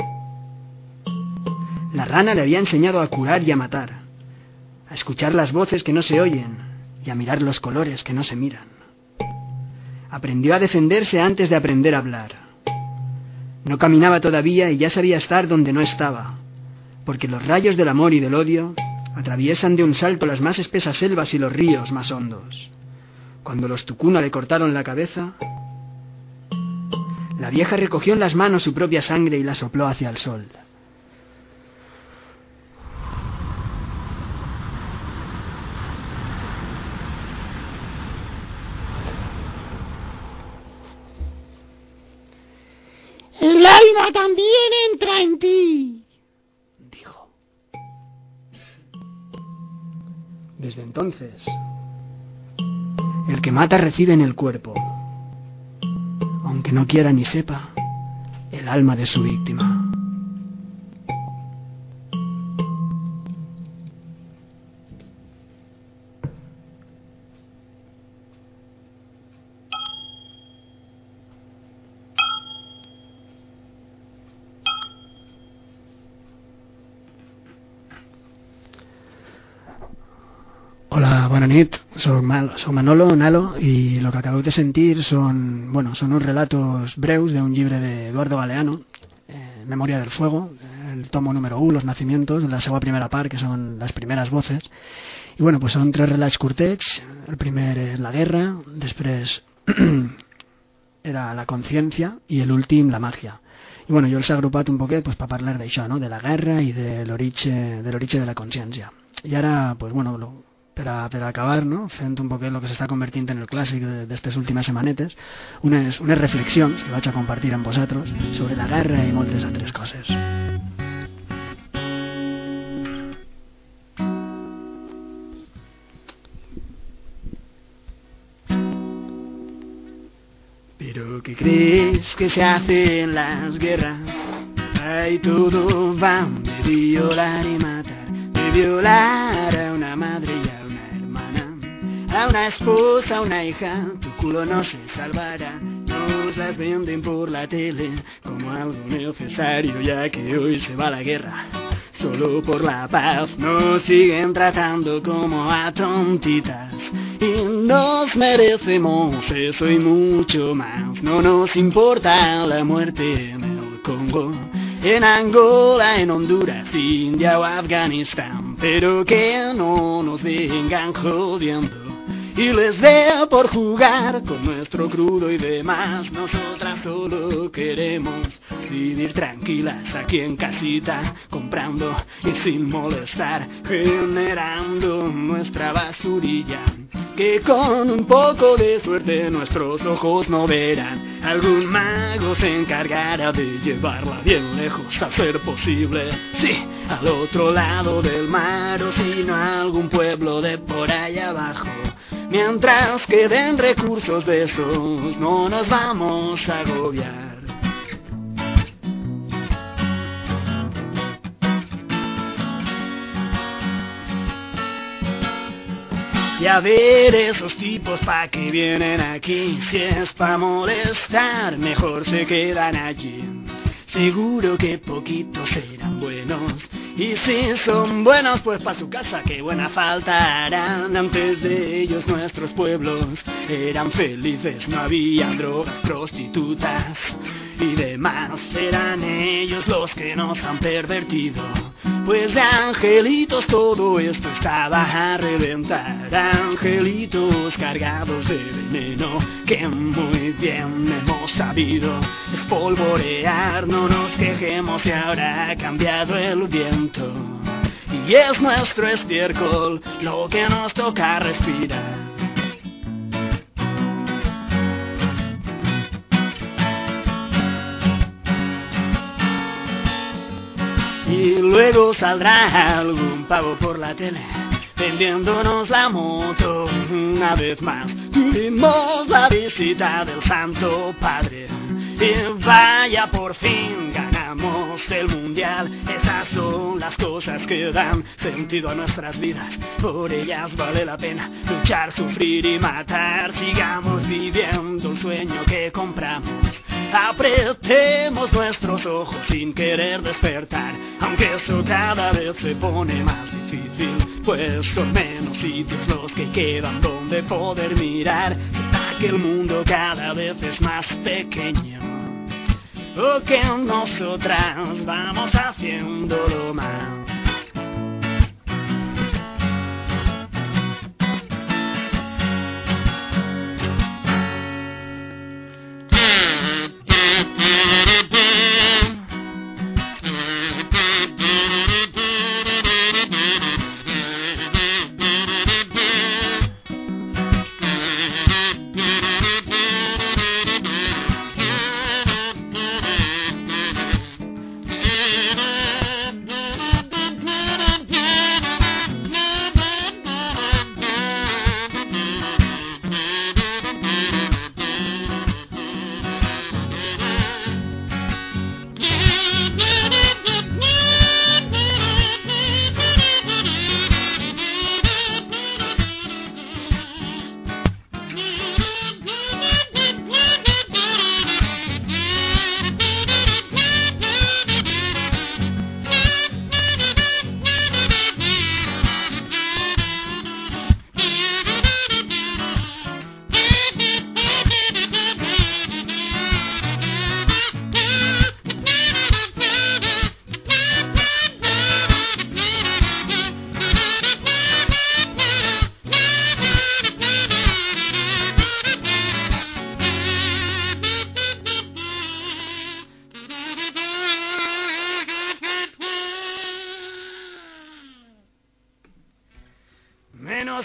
La rana le había enseñado a curar y a matar, a escuchar las voces que no se oyen y a mirar los colores que no se miran. Aprendió a defenderse antes de aprender a hablar. No caminaba todavía y ya sabía estar donde no estaba, porque los rayos del amor y del odio atraviesan de un salto las más espesas selvas y los ríos más hondos. Cuando los Tucuna le cortaron la cabeza, la vieja recogió en las manos su propia sangre y la sopló hacia el sol. vida también entra en ti, dijo. Desde entonces, el que mata recibe en el cuerpo, aunque no quiera ni sepa, el alma de su víctima. Hola, bona nit, soc Manolo Nalo i el que acabeu de sentir són uns relatos breus d'un llibre d'Eduardo Galeano, Memoria del Fuego, el tomo número 1, Los Nacimientos, la seva primera part, que són les primeres voces. I pues són 3 relats curtets. El primer és la guerra, després era la consciència i l'últim la màgia. I jo els he agrupat un poquet per parlar d'això, no? De la guerra i de l'origen de la consciència. I ara, per acabar, no? Fent un poquet el que s'està convertint en el clàssic d'aquestes últimes setmanetes, unes reflexions que vaig a compartir amb vosaltres sobre la guerra i moltes altres coses. Pero ¿qué crees que se hace en las guerras? Ahí todo van de violar y matar, de violar a una madre y a una hermana, a una esposa, a una hija, tu culo no se salvará. Nos las venden por la tele como algo necesario, ya que hoy se va la guerra. Solo por la paz nos siguen tratando como a tontitas y nos merecemos eso y mucho más. No nos importa la muerte en el Congo, en Angola, en Honduras, India o Afganistán, pero que no nos vengan jodiendo y les dé por jugar con nuestro crudo y demás. Nosotras solo queremos vivir tranquilas aquí en casita, comprando y sin molestar, generando nuestra basurilla, que con un poco de suerte nuestros ojos no verán. Algún mago se encargará de llevarla bien lejos, a ser posible, sí, al otro lado del mar, o si no a algún pueblo de por allá abajo. Mientras queden recursos de esos, no nos vamos a agobiar. Y a ver esos tipos pa' que vienen aquí, si es pa' molestar, mejor se quedan allí. Seguro que poquitos serán buenos, y si son buenos pues pa' su casa que buena falta harán. Antes de ellos nuestros pueblos eran felices, no había drogas, prostitutas y demás. Eran ellos los que nos han pervertido, pues de angelitos todo esto estaba a reventar. Angelitos cargados de veneno que muy bien hemos sabido espolvorear. No nos quejemos y ahora ha cambiado el viento y es nuestro estiércol lo que nos toca respirar. Y luego saldrá algún pavo por la tele vendiéndonos la moto. Una vez más tuvimos la visita del Santo Padre y vaya, por fin ganamos el mundial. Esas son las cosas que dan sentido a nuestras vidas, por ellas vale la pena luchar, sufrir y matar. Sigamos viviendo el sueño que compramos, apretemos nuestros ojos sin querer despertar, aunque eso cada vez se pone más difícil, pues son menos sitios los que quedan donde poder mirar, que el mundo cada vez es más pequeño, o que nosotras vamos haciéndolo mal.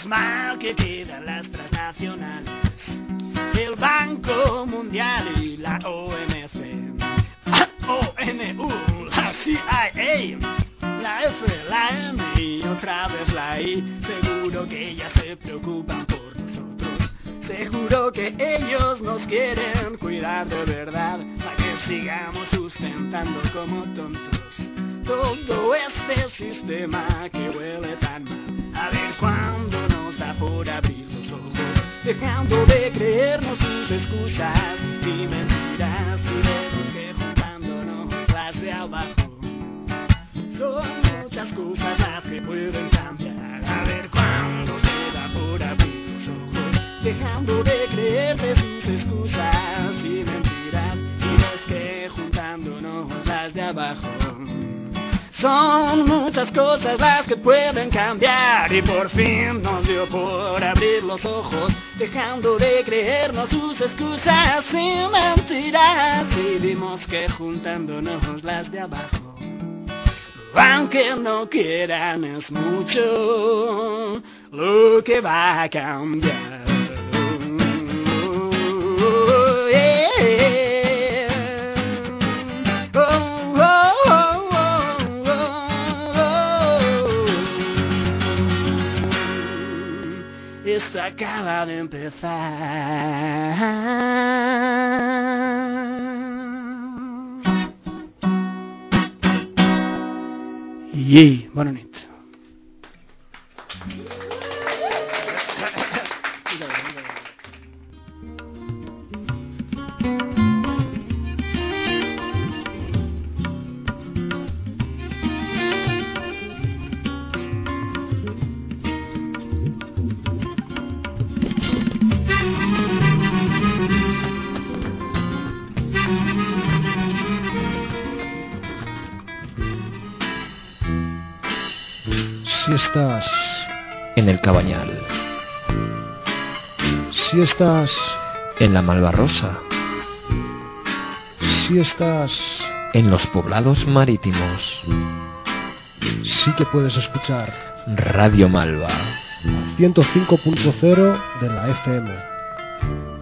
menos mal que quedan las transnacionales, el Banco Mundial y la OMC, ONU, la CIA, la F, la M y otra vez la I. Seguro que ellas se preocupan por nosotros, seguro que ellos nos quieren cuidar de verdad, para que sigamos sustentando como tontos todo este sistema que huele tan mal. A ver cuándo nos da por abrir los ojos, dejando de creernos sus excusas y mentiras, y vemos que juntándonos las de abajo son muchas cosas las que pueden cambiar. A ver cuándo se da por abrir los ojos, dejando de creerte sus excusas y mentiras, y ves que juntándonos las de abajo son muchas cosas las que pueden cambiar. Y por fin nos dio por abrir los ojos, dejando de creernos sus excusas y mentiras, y vimos que juntándonos las de abajo, aunque no quieran, es mucho lo que va a cambiar. Esto acaba de empezar. Y bona nit. Si estás en el Cabañal, si estás en la Malvarrosa, si estás en los poblados marítimos, sí que puedes escuchar Radio Malva 105.0 de la FM.